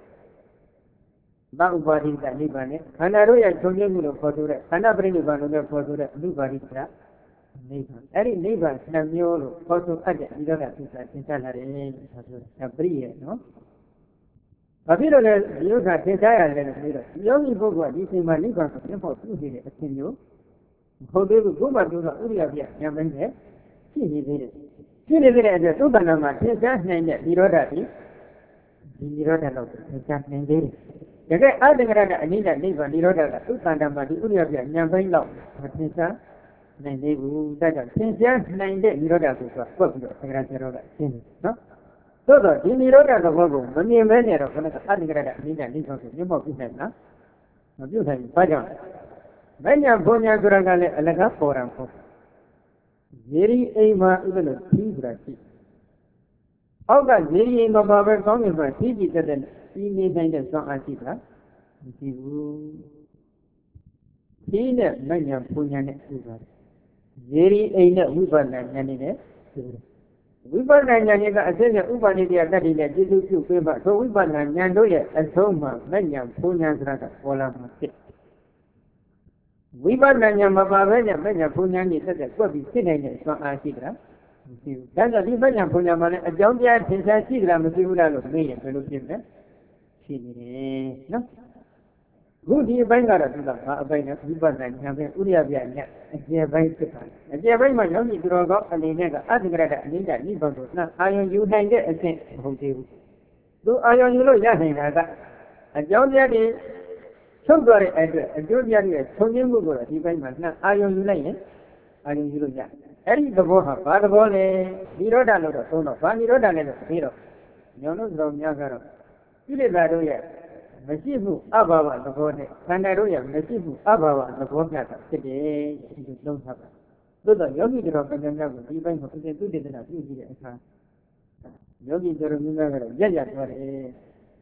Body that Liban, and I roya Tomu for Sure, and I bring on the left for Sure, Lubari. Every neighbor, Samuel, Porto Adet, you don't have to say, a brie, no? A bit of the use at the dial, the only book what is in my neighbor for two years, can you? How do you go back to the Uria, Yaman there? She did it. She did it at the Subanama, his last name, Mirodati. Mirodano, his last name, David. The guy I think I need a neighbor, Miroda, Subanama, the Uria, Yaman, but his son. They will that since yes, nine days, Miroda to Swapo, Sagrada, no? So the Miroda of Vogo, the new manager of the Adigrada, Nina, Nico, you must be there, no? No, you have Pajan. When you are going to Guragale, a lega for Ampo. Very Ema, even a Tigra. How that very Ema Baba song is my T V than he made the song Antigra. He never many Punyan. Very ain't we burn and in it. We burn and I said that Ubani that in a digital paper, so we burn and Yandoya and Soma, Manyam, Punyan Rata, Ola. We burn and Yamabavana, Manya Punyan is at what we sit in it, so I see that. That's a different Punyaman, a young yard since I see them, the people of me, and look in there. She no. Who do you bring out of the Bina, Uberman, Uria, and Jia Bank? And Jia Bank, my only drug up and they never asked that Nina Liban. Now, I own you hang it and say, do I own you know nothing like that? And John Yadi, somebody and John Yadi, Tony Mugo, he went, now I own you lay it. I own you that. Eddie the Boha, Father Bole, Miroda, no, so no, Miroda, and Miro. You know, Yagaro. You live that way. Masifu Ababa the body, Pandaroya, Masifu Ababa the Boga, today you don't have. Those are Yogi drop and then never even for the two days and a few years. Yogi the remember Jaya Dore.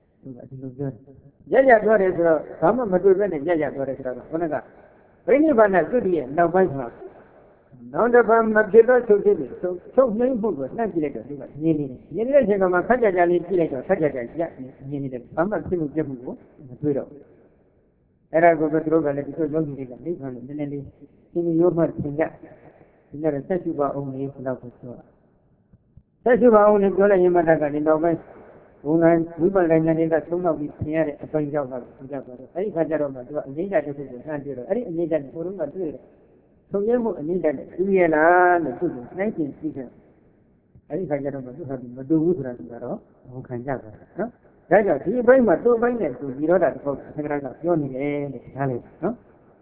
Jaya Dore is some of Maduran and Jaya Dore. Bring you one as good year, now by her. None of them have given to give it. So, so many books were not related to it. Nearly, nearly, I'm a Kajali later, Kajali, nearly, I'm a single Jamu, Twitter. And I go to Roga, let it go long, and then in your heart, in that. You never said you were only without a store. Said you were only going to Madagan in August. Woman, women, and that some of these here at Punjab, I had a need that it is a hundred, I didn't need that for a three. So you need that three and a nineteen season. I think I get over to have a do with Randaro, who can gather. That's a three by my two by net to zero that for Sagrada, and no?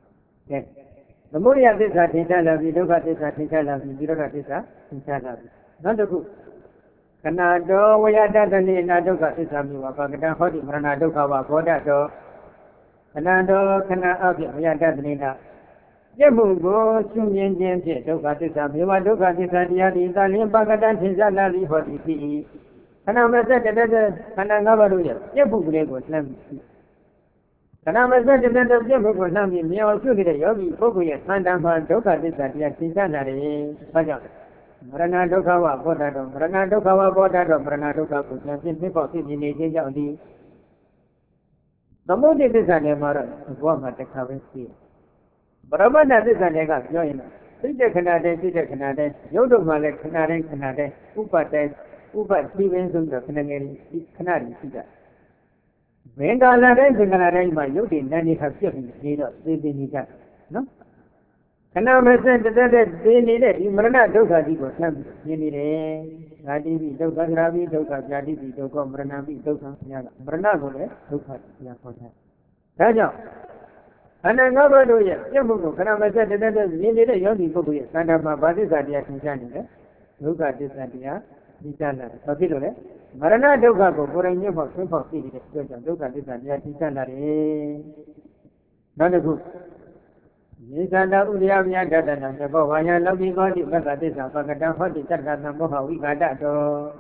Yes. The more of this, I think I love you, look at this, I think I love you, zero at this, I think I love you. နောက်တစ်ခုခဏတော်ဝယတတနိနာဒုက္ခသစ္စာမျိုးပါကတံဟောတိမရဏဒုက္ခဝဘောဓတော်ခဏတော်ခဏအဖြစ်ဝယတတနိနာပြည့်မှုကိုရှုမြင်ခြင်းဖြင့်ဒုက္ခသစ္စာမျိုးပါဒုက္ခသစ္စာတရားဒီသာလင်းပါကတံသင်္ဇလာလိဟောတိဖြစ်၏ခဏမစက်တည်းတည်းခန္ဓာ၅ပါးတို့ရဲ့ပြည့်မှုကလေးကိုလှမ်းပြီးခဏမစက်တည်းတည်းပြည့်မှုကိုလှမ်းပြီးမြေအောင်ရှုနေတဲ့ယောဂီပုဂ္ဂိုလ်ရဲ့သံတံမှာဒုက္ခသစ္စာတရားသင်္ဇလာတယ်ဘာကြောင့်မရဏဒုက္ခဝဘောဓတော်မရဏဒုက္ခဝဘောဓတော်မရဏဒုက္ခကိုဉာဏ်ဖြင့်သိဖို့သိမြင်နေခြင်းကြောင့်ဒီသမုဒိသစ္စာနဲ့မှာတော့ဘဝမှာတစ်ခါပဲရှိတယ်ပရမတ္ထသစ္စာတွေကပြောရင်သိတဲ့ခဏတည်းသိတဲ့ခဏတည်းရုပ်တို့မှလည်းခဏတိုင်းခဏတိုင်းဥပတည်းဥပတိပင်းဆုံးတော့ခဏငယ်ဒီခဏကြီးရှိတာဘင်္ဂလာတိုင်းဘင်္ဂလာတိုင်းမှာရုပ်တွေနာနေခါပြည့်ပြီးနေတော့သိသိနေကြနော်ခဏမစက်တည်းတည်းသိနေတဲ့ဒီမရဏဒုက္ခကြီးကိုလှမ်းမြင်နေတယ်။ဓာတိပိဒုက္ခသရာပိဒုက္ခဇာတိပိဒုက္ခမရဏပိဒုက္ခညာကမရဏကိုလည်းဒုက္ခတရားခေါ်တယ်။ဒါကြောင့်အနန္တဘုဒ္ဓရဲ့ပြည့်မှုကိုခဏမစက်တည်းတည်းမြင်နေတဲ့ယောဂီပုဂ္ဂိုလ်ရဲ့သံဃာမှာဗာသစ္စာတရားသင်ကြားနေတယ်။ဒုက္ခသစ္စာတရားသိကြလာတယ်။ဘာဖြစ်လို့လဲ။မရဏဒုက္ခကိုကိုယ်တိုင်ညှို့ဖို့ဆွင့်ဖို့သိနေတဲ့အတွက်ကြောင့်ဒုက္ခသစ္စာတရားသိကြလာတယ်။နောက်တစ်ခုယေသန္တာဥရိယမြတ်တတနာဘောဝါယလောကိကောတိဘဂ္ဂသစ္စာပကတံဟောတိတတ္တသံမောဟဝိကာတတော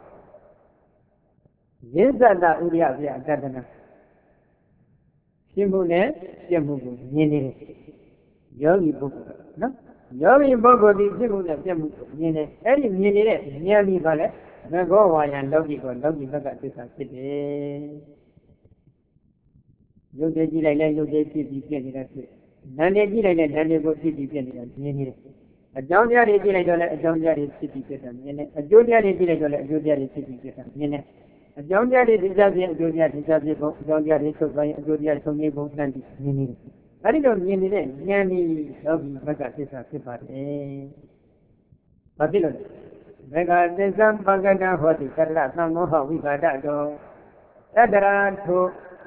ယေသန္တာဥရိယမြတ်တတနာရှင်းမှုနဲ့ပြည့်မှုကိုမြင်နေတယ်ယောဂီပုဂ္ဂိုလ်နော်ယောဂီပုဂ္ဂိုလ်ဒီရှင်းမှုနဲ့ပြည့်မှုကိုမြင်တယ်အဲ့ဒီမြင်နေတဲ့ဉာဏ်ဒီကလည်းဘောဝါယလောကိကောလောကိဘဂ္ဂသစ္စာဖြစ်တယ်ရုပ်တည်ကြည့်လိုက်လဲရုပ်တည်ဖြစ်ပြီးပြည့်နေတာဖြစ်နန္ဒီကြည့်လိုက်တဲ့နန္ဒီကိုဖြစ်ပြီးပြနေတာမြင်နေတယ်အကြောင်းတရားတွေကြည့်လိုက်တော့လည်းအကြောင်းတရားတွေဖြစ်ပြီးပြတာမြင်တယ်အကျိုးတရားတွေကြည့်လိုက်တော့လည်းအကျိုးတရားတွေဖြစ်ပြီးပြတာမြင်တယ်အကြောင်းတရားတွေဒီစားခြင်းအကျိုးတရားဒီစားခြင်းကိုအကြောင်းတရားတွေချုပ်သွားရင်အကျိုးတရားဆုံးခြင်းကိုနှံ့ပြီးမြင်နေတယ်အဲဒီလိုမြင်နေတဲ့ဉာဏ်ဒီလောကီဘက်ကသစ္စာဖြစ်ပါတယ်ဘာဖြစ်လို့လဲဘက်ကသစ္စာပကတဟောတိကတ္တသံမောဟဝိကာတတောတတရာထု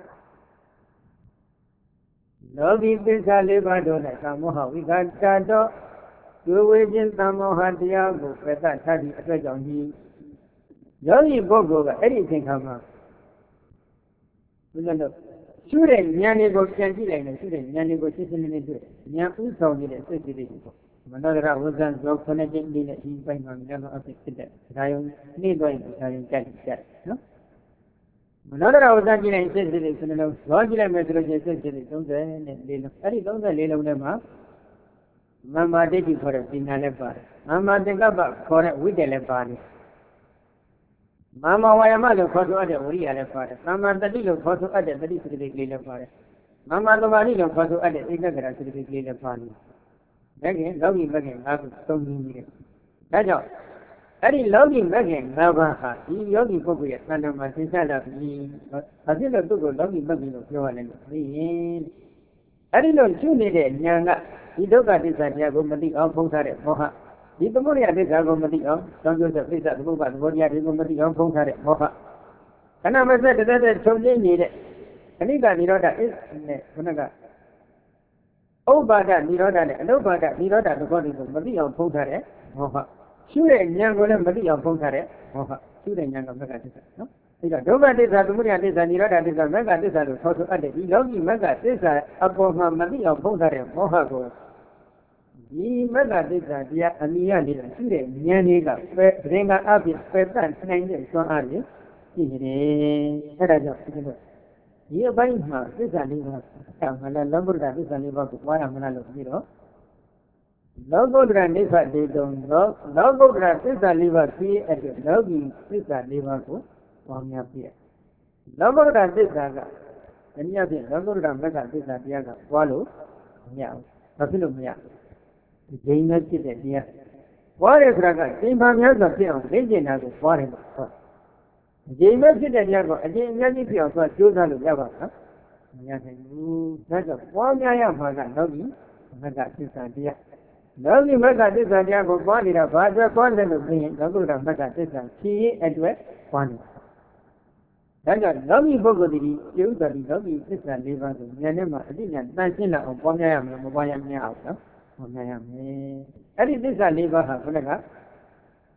လောကီသစ္စာလေးပါးတို့၌သံမောဟဝိကာတတောတွေ့ဝေခြင်းသံမောဟတရားကိုပယ်တတ်ထားသည့်အတွက်ကြောင့်ဒီယောဂီပုဂ္ဂိုလ်ကအဲ့ဒီအချိန်ခါမှာဘုရားတို့ရှုတဲ့ဉာဏ်တွေကိုပြန်ကြည့်လိုက်လို့ရှုတဲ့ဉာဏ်တွေကိုရှင်းရှင်းလင်းလင်းတွေ့ဉာဏ်ဥဆောင်နေတဲ့စိတ်တွေပေါ့မနောဒရဝဇ္ဇံဇောခဏချင်းလေးနဲ့ဒီပိုင်းမှာဉာဏ်တော်အဖြစ်ဖြစ်တဲ့ဒါယုံနှိမ့်သွားရင်ဒါယုံကြက်ကြက်နော်မနောဒရဝဇ္ဇံကြည့်လိုက်စိတ်တွေစနှလုံးဇောကြည့်လိုက်မယ်ဆိုလို့ရှိရင်စိတ်တွေသုံးဆယ်နဲ့လေးလုံးအဲ့ဒီသုံးဆယ်လေးလုံးထဲမှာမမ္မာဒိဋ္ဌိခေါ်တဲ့ပညာလည်းပါတယ်မမ္မာသင်္ကပ္ပခေါ်တဲ့ဝိတ္တလည်းပါတယ်မမ္မာဝါယမလို့ခေါ်ဆိုအပ်တဲ့ဝိရိယလည်းပါတယ်သမ္မာတတိလို့ခေါ်ဆိုအပ်တဲ့တတိစတိကလေးလည်းပါတယ်မမ္မာသမာဓိလို့ခေါ်ဆိုအပ်တဲ့ဧကဂရစတိကလေးလည်းပါတယ်ဒါခင်လောကီမဂ္ဂင်၅ခုသုံးနည်းနေတယ်ဒါကြောင့်အဲ့ဒီလောကီမဂ္ဂင်၅ပါးဟာဒီယောဂီပုဂ္ဂိုလ်ရဲ့သဏ္ဍာန်မှာသင်္ချလာပြီးဘာဖြစ်လို့သူ့ကိုလောကီမဂ္ဂင်လို့ပြောရတယ်လို့သိရင်အဲ့ဒီလိုရှုနေတဲ့ဉာဏ်ကဒီဒုက္ခသစ္စာတရားကိုမသိအောင်ဖုံးထားတဲ့မောဟဒီသမုဒယသစ္စာကိုမသိအောင်တောင်းကျတဲ့ပြိဿသမုပ္ပါသဘောတရားတွေကိုမသိအောင်ဖုံးထားတဲ့မောဟခဏမစက်တည်းတည်းချုပ်နေနေတဲ့အနိကនិရောဓအစ်နဲ့ခုနကဥပ္ပါဒនិရောဓနဲ့အနုပ္ပါဒនិရောဓသဘောတွေကိုမသိအောင်ဖုံးထားတဲ့မောဟရှုတဲ့ဉာဏ်ကိုလည်းမသိအောင်ဖုံးထားတဲ့မောဟရှုတဲ့ဉာဏ်ကမဂ္ဂသစ္စာနော်အဲဒါဒုက္ခသစ္စာသမုဒယသစ္စာនិရောဓသစ္စာမဂ္ဂသစ္စာလို့ခေါ်ဆိုအပ်တဲ့ဒီလောကီမဂ္ဂသစ္စာအပေါ်မှာမသိအောင်ဖုံးထားတဲ့မောဟကိုဒီမဂ္ဂသစ္စာတရားအမိယနေတာရှိတဲ့ဉာဏ်တွေကပဲရင်ကအပြည့်ပဲတတ်နိုင်တဲ့စွမ်းအားတွေရှိနေတယ်အဲဒါကြောင့်ဒီလိုဒီအပိုင်းမှာသစ္စာလေးပါးဆောင်းလာလောကုတ္တရာသစ္စာလေးပါးကိုပွားရမလားလို့ပြီးတော့လောကုတ္တရာနိဗ္ဗာန်တေတုံသောလောကုတ္တရာသစ္စာလေးပါးပြီးအတွက်လောကီသစ္စာလေးပါးကိုပွားများပြည့်လောကုတ္တရာသစ္စာကတနည်းအားဖြင့်လောကုတ္တရာမဂ္ဂသစ္စာတရားကပွားလို့မရဘူးဘာဖြစ်လို့မရဘူးဒီငါဖြစ်တဲ့တရားပွားတဲ့ခါကစိန်ဖန်များစွာဖြစ်အောင်လေ့ကျင့်တာကိုပွားတယ်လို့ဆိုဒီငါဖြစ်တဲ့တရားကိုအကျဉ်းအများကြီးဖြစ်အောင်ဆိုကြိုးစားလို့ရပါ့မလားမရနိုင်ဘူးဒါကြောင့်ပွားများရမှာကလောကီမဂ္ဂသစ္စာတရားလောကီမဂ္ဂသစ္စာတရားကိုပွားနေတာဘာအတွက်ပွားတယ်လို့ပြောရင်လောကုတ္တရာမဂ္ဂသစ္စာဖြည့်ရင်အတွက်ပွားနေတာဒါကြောင့်လောကီပုဂ္ဂိုလ်ဒီကျေဥဒ္ဒတိလောကီသစ္စာ၄ပါးကိုဉာဏ်နဲ့မှအတိညာတန်ရှင်းလာအောင်ပွားများရမယ်မပွားရမရအောင်နော်ပွားများရမယ်အဲ့ဒီသစ္စာ၄ပါးဟာခုနက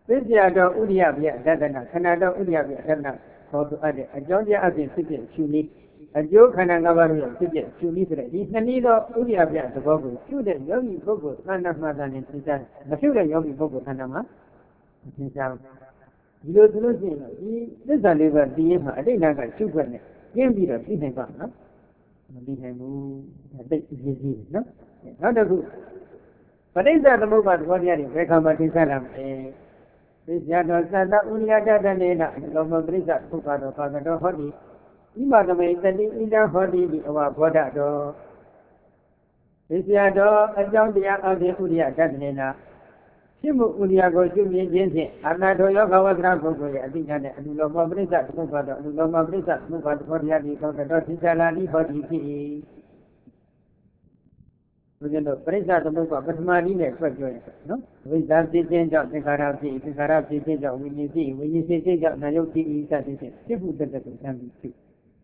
သိစရာတော့ဥရိယပြအတ္တနာခန္ဓာတော့ဥရိယပြအတ္တနာဟောအပ်တဲ့အကြောင်းတရားအပြင်ဖြစ်ဖြစ်ရှုနည်းအကျိုးခန္ဓာ၅ပါးတို့ဖြစ်ဖြစ်ရှုနည်းဆိုတဲ့ဒီနှစ်နည်းသောဥရိယပြသဘောကိုရှုတဲ့ယောဂီပုဂ္ဂိုလ်သဏ္ဍာန်မှန်တယ်သင်ကြားမရှုတဲ့ယောဂီပုဂ္ဂိုလ်သဏ္ဍာန်မှာသင်ကြားဒီလိုဆိုလို့ရှိရင်ဒီသစ္စာလေးပါးသိရင်မှာအတိတ်ကရှုခွက်နဲ့ကျင်းပြီးတော့သိနိုင်ပါနော်မသိနိုင်ဘူးအတိတ်အရေးကြီးနော်နောက်တစ်ခုပဋိစ္စသမုပ္ပါဒ်သဘောတရားတွေဘယ်ခါမှသင်ကြားလာမလဲသိစရာတော်သတ္တဥရိယတတနေနလောမပရိစ္ဆသုခတော်ပါကတော်ဟောတိဣမသမေတတိဣဒံဟောတိဒီအဝဘောဓတော်သိစရာတော်အကြောင်းတရားအပြင်ဥရိယတတနေနဖြစ်မှုဥရိယကိုရှုမြင်ခြင်းဖြင့်အနာထောယောဂဝသရပုဂ္ဂိုလ်ရဲ့အတိညာနဲ့အနုလောမပရိစ္ဆသုခတော်အနုလောမပရိစ္ဆသုခတော်တရားဒီကောတော်သင်္ချာလာတိဟောတိဖြစ်၏ဘုရားတို့ပရိစ္ဆသမုပ္ပါပထမနည်းနဲ့ဆွဲပြောရင်နော်ဝိဇ္ဇာဖြစ်ခြင်းကြောင့်သင်္ခါရဖြစ်သင်္ခါရဖြစ်ခြင်းကြောင့်ဝိညာဉ်ဖြစ်ဝိညာဉ်ဖြစ်ခြင်းကြောင့်နာယုတ်ဖြစ်ဤစသဖြင့်ဖြစ်မှုတက်တက်ကိုသံပြီးဖြစ်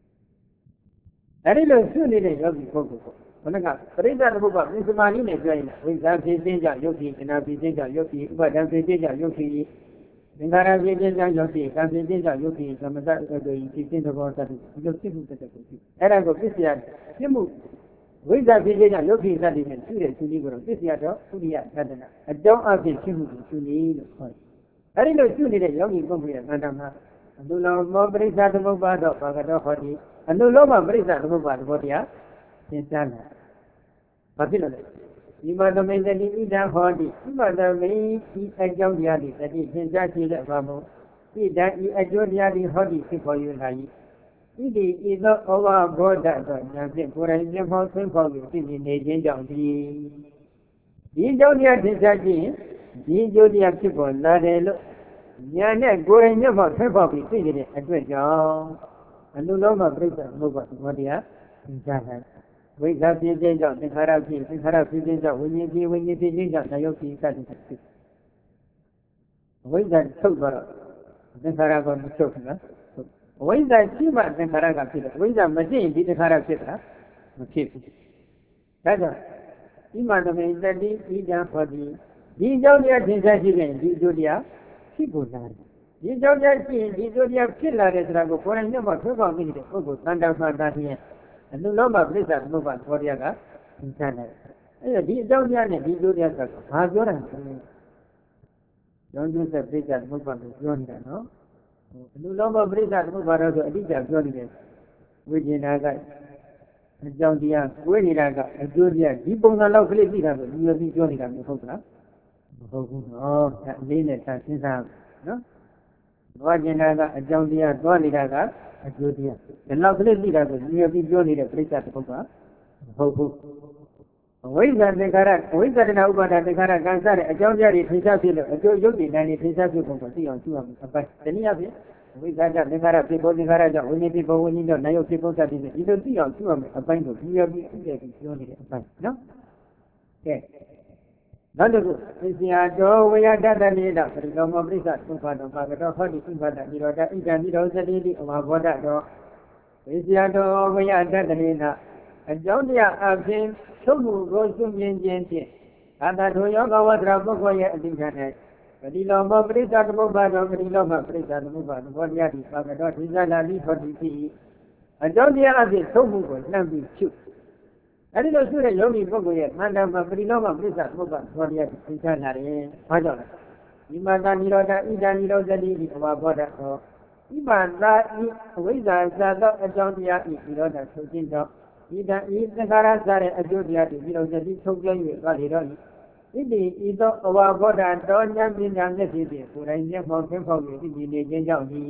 အဲဒီလိုဆွနေတဲ့ယောဂီပုဂ္ဂိုလ်ကိုဘုရားကပရိစ္ဆသမုပ္ပါပထမနည်းနဲ့ပြောရင်ဝိဇ္ဇာဖြစ်ခြင်းကြောင့်ယုတ်ဖြစ်နာဖြစ်ခြင်းကြောင့်ယုတ်ဖြစ်ဥပါဒံဖြစ်ခြင်းကြောင့်ယုတ်ဖြစ်သင်္ခါရဖြစ်ခြင်းကြောင့်ယုတ်ဖြစ်ကံဖြစ်ခြင်းကြောင့်ယုတ်ဖြစ်သမထအတူဖြစ်ခြင်းသဘောတတ်ဒီလိုဖြစ်မှုတက်တက်ကိုဖြစ်အဲဒါကိုပစ္စယဖြစ်မှုဝိဇ္ဇာဖြစ်ခြင်းကြောင့်ယုတ်ဖြစ်တတ်တဲ့ရှိတဲ့ရှင်ကြီးကိုတော့ပစ္စယတော့ဥရိယသတ္တနာအကြောင်းအဖြစ်ဖြစ်မှုကိုရှင်ကြီးလို့ခေါ်တယ်။အဲဒီလိုရှိနေတဲ့ယောဂီပုဂ္ဂိုလ်ရဲ့သဏ္ဍာန်မှာအနုလောမပရိစ္ဆသမုပ္ပါတော့ဘာကတော့ဟောဒီအနုလောမပရိစ္ဆသမုပ္ပါသဘောတရားသင်ကြားလာ။ဘာဖြစ်လို့လဲ။ဒီမှာသမိန်တတိဣဒံဟောဒီဒီမှာသမိန်ဒီအကြောင်းတရားတွေတတိသင်ကြားရှိတဲ့ဘာမို့ဒီတန်ဤအကျိုးတရားတွေဟောဒီဖြစ်ပေါ်ယူလာ၏ဣတိဤသောဩဝဘောဓတော်ဉာဏ်ဖြင့်ကိုယ်တိုင်မျက်မှောက်ဆွင့်ဖောက်ပြီးသိမြင်နေခြင်းကြောင့်ဒီဒီအကြောင်းတရားသင်ကြားခြင်းဒီအကျိုးတရားဖြစ်ပေါ်လာတယ်လို့ဉာဏ်နဲ့ကိုယ်တိုင်မျက်မှောက်ဆွင့်ဖောက်ပြီးသိနေတဲ့အတွက်ကြောင့်အနုလောမပြိဿမဟုတ်ပါဘူးဘောတရားသင်ကြားတယ်ဝိဇ္ဇာဖြစ်ခြင်းကြောင့်သင်္ခါရဖြစ်သင်္ခါရဖြစ်ခြင်းကြောင့်ဝိညာဉ်ဖြစ်ဝိညာဉ်ဖြစ်ခြင်းကြောင့်နာယုတ်ဖြစ်စသည်ဖြင့်ဖြစ်ဝိဇ္ဇာထုတ်သွားတော့သင်္ခါရကိုမထုတ်ဘူးနော်ဝိဇ္ဇာရှိမှသင်္ခါရကဖြစ်တယ်ဝိဇ္ဇာမရှိရင်ဒီသင်္ခါရဖြစ်တာမဖြစ်ဘူးဒါကြောင့်ဒီမှာသမိန်တတိဣဒံဟောတိဒီအကြောင်းတရားသင်ကြားရှိရင်ဒီအကျိုးတရားဖြစ်ပေါ်လာတယ်ဒီအကြောင်းတရားရှိရင်ဒီအကျိုးတရားဖြစ်လာတယ်ဆိုတာကိုကိုယ်တိုင်မျက်မှောက်ထွန်းပေါက်မိတဲ့ပုဂ္ဂိုလ်သံတမှန်သားခြင်းအနုလောမပရိစ္ဆသမုပ္ပါသဘောတရားကသင်ကြားတယ်အဲ့တော့ဒီအကြောင်းတရားနဲ့ဒီအကျိုးတရားကဘာပြောတာလဲကျောင်းကျဆက်ပရိစ္ဆသမုပ္ပါကိုပြောနေတာနော်အနုလောမပရိစ္ဆသမုပ္ပါတော့ဆိုအတိအကျပြောနေတယ်ဝိညာဏကအကြောင်းတရားဝိညာဏကအကျိုးတရားဒီပုံစံလောက်ကလေးသိတာဆိုလူရပြီးပြောနေတာမဟုတ်လားမဟုတ်ဘူးနော်ဒါအလေးနဲ့သာစဉ်းစားနော်ဝိညာဏကအကြောင်းတရားသွားနေတာကအကျိုးတရားဒီလောက်ကလေးသိတာဆိုလူရပြီးပြောနေတဲ့ပရိစ္ဆသမုပ္ပါမဟုတ်ဘူးဝိဇ္ဇာသင်္ခါရဝိဇ္ဇာတဏှာဥပါဒသင်္ခါရကံစားတဲ့အကြောင်းတရားတွေထိရှားဖြစ်လို့အကျိုးရုပ်တည်နိုင်နေထိရှားဖြစ်ပုံကိုသိအောင်ရှုရမယ်အပိုင်းတနည်းအားဖြင့်ဝိဇ္ဇာကြောင့်သင်္ခါရဖြစ်ပေါ်သင်္ခါရကြောင့်ဝိညာဉ်ဖြစ်ပေါ်ဝိညာဉ်ကြောင့်နာယုတ်ဖြစ်ပေါ်တတ်တဲ့ဒီလိုသိအောင်ရှုရမယ်အပိုင်းကိုဒီရပြီးသိတဲ့ပြီးပြောနေတဲ့အပိုင်းနော်ကဲနောက်တစ်ခုသင်္ဆရာတော်ဝေယတတနိဒပရိလောမပရိစ္ဆသုခတော်ပါကတော့ဟောဒီဥပဒနိရောဓဣဒံနိရောဓတိတိအဝဘောဓတော်သင်္ဆရာတော်ဝေယတတနိဒအကြောင်းတရားအပြင်ထုတ်မှုကိုရှုမြင်ခြင်းဖြင့်အတ္တထိုယောဂဝတ္တပုဂ္ဂိုလ်ရဲ့အတိအကျနဲ့ပရိလောမပရိစ္ဆသမုပ္ပါဒပရိလောမပရိစ္ဆသမုပ္ပါသဘောတရားဒီပါကတော့ဒီဇာလာလိဖောတိဖြစ်အကြောင်းတရားအပြင်ထုတ်မှုကိုနှံ့ပြီးရှုအဲဒီလိုရှုတဲ့ယောဂီပုဂ္ဂိုလ်ရဲ့မန္တမှာပရိလောမပရိစ္ဆသမုပ္ပါသဘောတရားဒီသင်္ချာလာတယ်။ဘာကြောင့်လဲ။ဒီမှာသာနိရောဓဣဒံနိရောဓတိဒီအဝဘောဓဟောဒီမှာသာဤအဝိဇ္ဇာသာသောအကြောင်းတရားဤနိရောဓဆိုခြင်းကြောင့်ဤတံဤသင်္ခါရစားတဲ့အကျိုးတရားတွေပြီးတော့ဒီထုတ်ပြ၍သွားလေတော့ဣတိဤသောအဝဘောဓတော်ဉာဏ်ပညာမျက်စိဖြင့်ကိုယ်တိုင်မျက်မှောက်သင်ဖောက်၍သိနေခြင်းကြောင့်ဒီ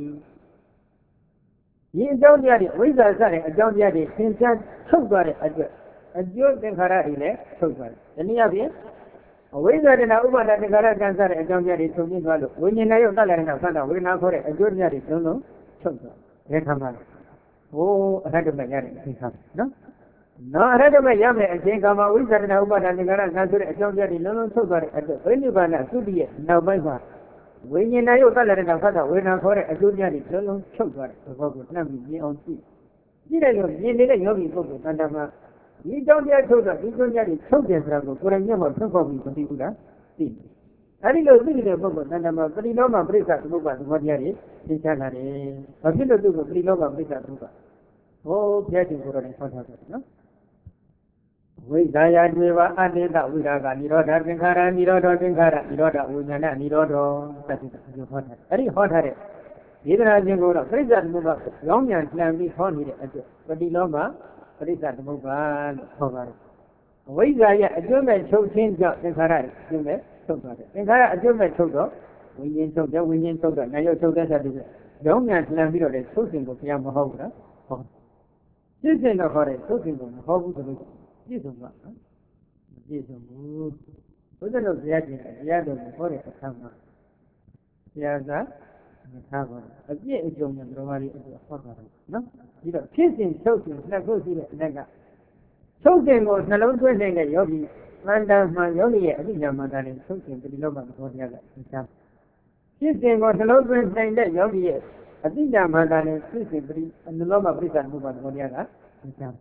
ဒီအကြောင်းတရားတွေဝိဇ္ဇာစားတဲ့အကြောင်းတရားတွေသင်္ချာထုတ်သွားတဲ့အတွက်အကျိုးသင်္ခါရတွေလည်းထုတ်သွားတယ်။ဒီနည်းအားဖြင့်အဝိဇ္ဇာတဏှာဥပါဒသင်္ခါရကံစားတဲ့အကြောင်းတရားတွေထုတ်ပြသွားလို့ဝိညာဉ်နဲ့ရုပ်တတ်လည်းတော့သတ္တဝေဒနာခေါ်တဲ့အကျိုးတရားတွေလုံးလုံးထုတ်သွားတယ်။ဒါခံပါလား။ဟိုအရဟတမရတဲ့သင်္ခါရနော်။နော်အရဟတမရမယ်အချိန်ကမှဝိဇ္ဇာတဏှာဥပါဒသင်္ခါရကံဆိုတဲ့အကြောင်းတရားတွေလုံးလုံးထုတ်သွားတဲ့အတွက်ဝိနိဗ္ဗာန်သုတိရဲ့နောက်ပိုင်းမှာဝိညာဉ်နဲ့ရုပ်တတ်လည်းတော့သတ္တဝေဒနာခေါ်တဲ့အကျိုးတရားတွေလုံးလုံးထုတ်သွားတယ်။ဘောကိုနှံ့ပြီးမြင်အောင်ကြည့်။ကြည့်တယ်လို့မြင်နေတဲ့ယောဂီပုဂ္ဂိုလ်တဏ္ဍာမှာဒီကြောင့်တရားထုတ်တော့ဒီကြောင့်တရားတွေထုတ်တယ်ဆိုတာကိုကိုယ်တိုင်မျက်မှောက်ဖွင့်ဖော်ပြီးမသိဘူးလားသိတယ်အဲဒီလိုသိတဲ့ပုဂ္ဂိုလ်တဏ္ဍာမှာပရိလောမပရိစ္ဆသမုပ္ပါသဘောတရားတွေသင်္ချလာတယ်။ဘာဖြစ်လို့သူ့ကိုပရိလောမပရိစ္ဆသမုပ္ပါဟောပြည့်စုံကိုယ်တော်နဲ့ဟောထားတယ်နော်။ဝိဇ္ဇာယတွေပါအတ္တဝိရာဂနိရောဓသင်္ခါရနိရောဓသင်္ခါရနိရောဓဝိညာဏနိရောဓသတိကိုဟောထားတယ်။အဲဒီဟောထားတဲ့ဒေသနာချင်းကိုတော့ပရိစ္ဆသမုပ္ပါရောင်းမြန်လှန်ပြီးဟောနေတဲ့အတွက်ပရိလောမပရိစ္ဆသမုပ္ပါလို့ဟောပါတယ်။ဝိဇ္ဇာယအကျွမ်းမဲ့ချုပ်ချင်းကြောင့်သင်္ခါရအကျွမ်းမဲ့ထုတ်သွားတယ်သင်္ခါရအကျွမ်းမဲ့ထုတ်တော့ဝိညာဉ်ထုတ်တယ်ဝိညာဉ်ထုတ်တော့နာယုတ်ထုတ်တဲ့ဆက်ပြီးရောင်းမြန်လှန်ပြီးတော့လေသုတ်စဉ်ကိုဘုရားမဟုတ်ဘူးလားဟောပြည့်စုံတော့ခေါ်တယ်သုတ်စဉ်ကိုမဟုတ်ဘူးဆိုလို့ပြည့်စုံမှာနော်မပြည့်စုံဘူးဘုရားတို့ဘုရားရှင်ဘုရားတို့ကိုဟောတဲ့အခါမှာဘုရားကမထားပါဘူးအပြည့်အစုံနဲ့ဘုရားလေးအတွက်ဟောတာနော်ပြီးတော့ဖြစ်စဉ်ချုပ်စဉ်နှစ်ခုရှိတဲ့အနက်ကချုပ်စဉ်ကိုနှလုံးသွင်းနေတဲ့ယောဂီမန္တမှယောဂီရဲ့အဋ္ဌညာမန္တနဲ့ချုပ်စဉ်ပရိလောမသဘောတရားကသိချာဖြစ်စဉ်ကိုနှလုံးသွင်းနိုင်တဲ့ယောဂီရဲ့အဋ္ဌညာမန္တနဲ့ဖြစ်စဉ်ပရိနှလုံးမပရိစ္ဆာမှုပါသဘောတရားကသိချာ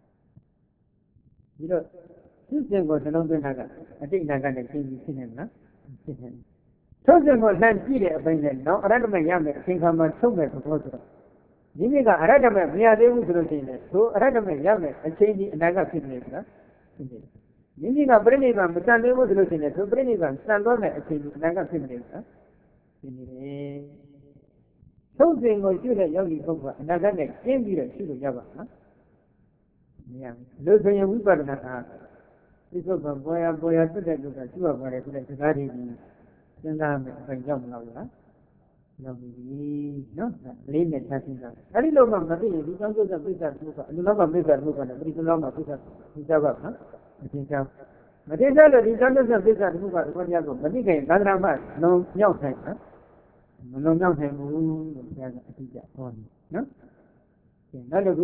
ပြီးတော့ဖြစ်စဉ်ကိုနှလုံးသွင်းတာကအဋ္ဌညာကနဲ့ရှင်းပြီးဖြစ်နေမလားဖြစ်နေချုပ်စဉ်ကိုလှမ်းကြည့်တဲ့အပိုင်းနဲ့တော့အရတ္တမရမယ်အချိန်ခါမှာချုပ်မယ်သဘောဆိုတော့ဒီနေ့ကအရတ္တမမရသေးဘူးဆိုလို့ရှိရင်လည်းသို့အရတ္တမရမယ်အချိန်ဒီအနာကဖြစ်နေပြီလားဖြစ်နေတယ်မိမိကပြိဋိဘံမစံသေးဘူးဆိုလို့ရှိရင်သူပြိဋိဘံစံတော့တဲ့အချိန်ဒီအနာကဖြစ်နေပြီလားဖြစ်နေတယ်သုံးစဉ်ကိုရှုတဲ့ယောဂီပုဂ္ဂိုလ်အနာဂတ်နဲ့ကျင်းပြီးတော့ရှုလို့ရပါလားမရဘူးလို့ဆိုရင်ဝိပဿနာကဒီစုပ်ကပေါ်ရပေါ်ရတက်တဲ့လူကရှုရပါတယ်ဆိုတဲ့စကားတွေကြီးစဉ်းစားမယ်အပြင်ရောက်မလို့လားရောက်ပြီနော်လေးနဲ့ထားစဉ်းစားအဲ့ဒီလိုမှမသိရင်ဒီကောင်းကျိုးကပိဿတ်မှုကအလူလောကပိဿတ်မှုကလည်းပရိသလောကပိဿတ်မှုကြပါ့နော်မသိကြမသိကြလို့ဒီကောင်းကျိုးကပိဿတ်မှုကဒီကောတရားကိုမသိခင်သာသနာ့မှလုံမြောက်နိုင်နော်မလုံမြောက်နိုင်ဘူးလို့ဘုရားကအတိအကျဟောတယ်နော်နောက်တစ်ခု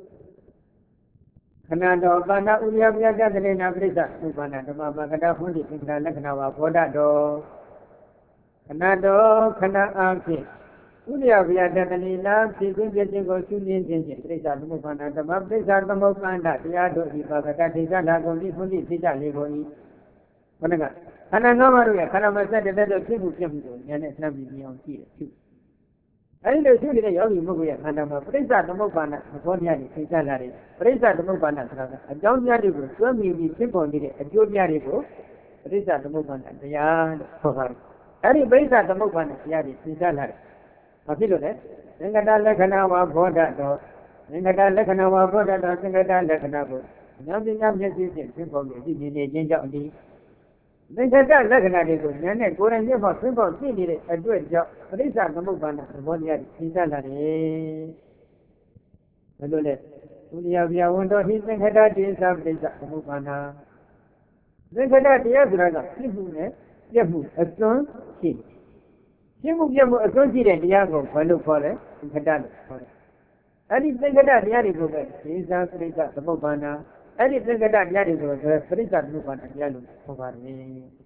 ခဏတော်ပါဏဥရိယပြတ္တတေနာပရိစ္ဆဥပ္ပန္နဓမ္မပကတဟွန်းတိသင်္ခါရလက္ခဏာဝါဘောဓတော်ခဏတော်ခဏအားဖြင့်ဥရိယပြတ္တတေနာဖြစ်ခြင်းဖြစ်ခြင်းကိုရှုမြင်ခြင်းဖြင့်ပရိစ္ဆသမုပ္ပန္နဓမ္မပရိစ္ဆသမုပ္ပန္နတရားတို့ဤပါကတထေဇလာကုန်ဤဟွန်းတိသိကြလေကုန်၏ဘုန်းကခန္ဓာ၅ပါးတို့ရဲ့ခန္ဓာမဆက်တဲ့တဲ့ဖြစ်မှုဖြစ်မှုကိုဉာဏ်နဲ့နှမ်းပြီးမြင်အောင်ကြည့်တယ်ရှုအဲဒီလိုရှုနေတဲ့ယောဂီပုဂ္ဂိုလ်ရဲ့ခန္ဓာမှာပရိစ္ဆသမုပ္ပါဒ်သဘောတရားတွေသိကြလာတယ်ပရိစ္ဆသမုပ္ပါဒ်ဆိုတာကအကြောင်းတရားတွေကိုကျွမ်းမြင်ပြီးဖြစ်ပေါ်နေတဲ့အကျိုးတရားတွေကိုပရိစ္ဆသမုပ္ပါဒ်တရားလို့ခေါ်ပါတယ်အဲဒီပရိစ္ဆသမုပ္ပါဒ်တရားတွေသိကြလာတယ်ဘာဖြစ်လို့လဲသင်္ကတလက္ခဏာဝါဘောဓတော်သင်္ကတလက္ခဏာဝါဘောဓတော်သင်္ကတလက္ခဏာကိုဉာဏ်ပညာမျက်စိဖြင့်ဖြစ်ပေါ်နေသိနေခြင်းကြောင့်ဒီသင်္ကတလက္ခဏာတွေကိုဉာဏ်နဲ့ကိုယ်တိုင်မျက်မှောက်သိဖို့သိနေတဲ့အတွက်ကြောင့်ပရိစ္ဆသမုပ္ပါဒ်သဘောတရားတွေသိကြလာတယ်ဘယ်လိုလဲဥရိယဗျာဝန်တော်ဟိသင်္ခတတေသပရိစ္ဆသမုပ္ပါဒ်သင်္ခတတရားဆိုတာကဖြစ်မှုနဲ့ပြက်မှုအစွန်းရှိဖြစ်မှုပြက်မှုအစွန်းရှိတဲ့တရားကိုဘယ်လိုခေါ်လဲသင်္ခတလို့ခေါ်တယ်အဲဒီသင်္ခတတရားတွေကိုပဲဒေသပရိစ္ဆသမုပ္ပါဒ်အဲ့ဒီသင်္ကတတရားတွေကိုပရိစ္ဆသမုပ္ပါဒ်တရားလို့ခေါ်ပါတယ်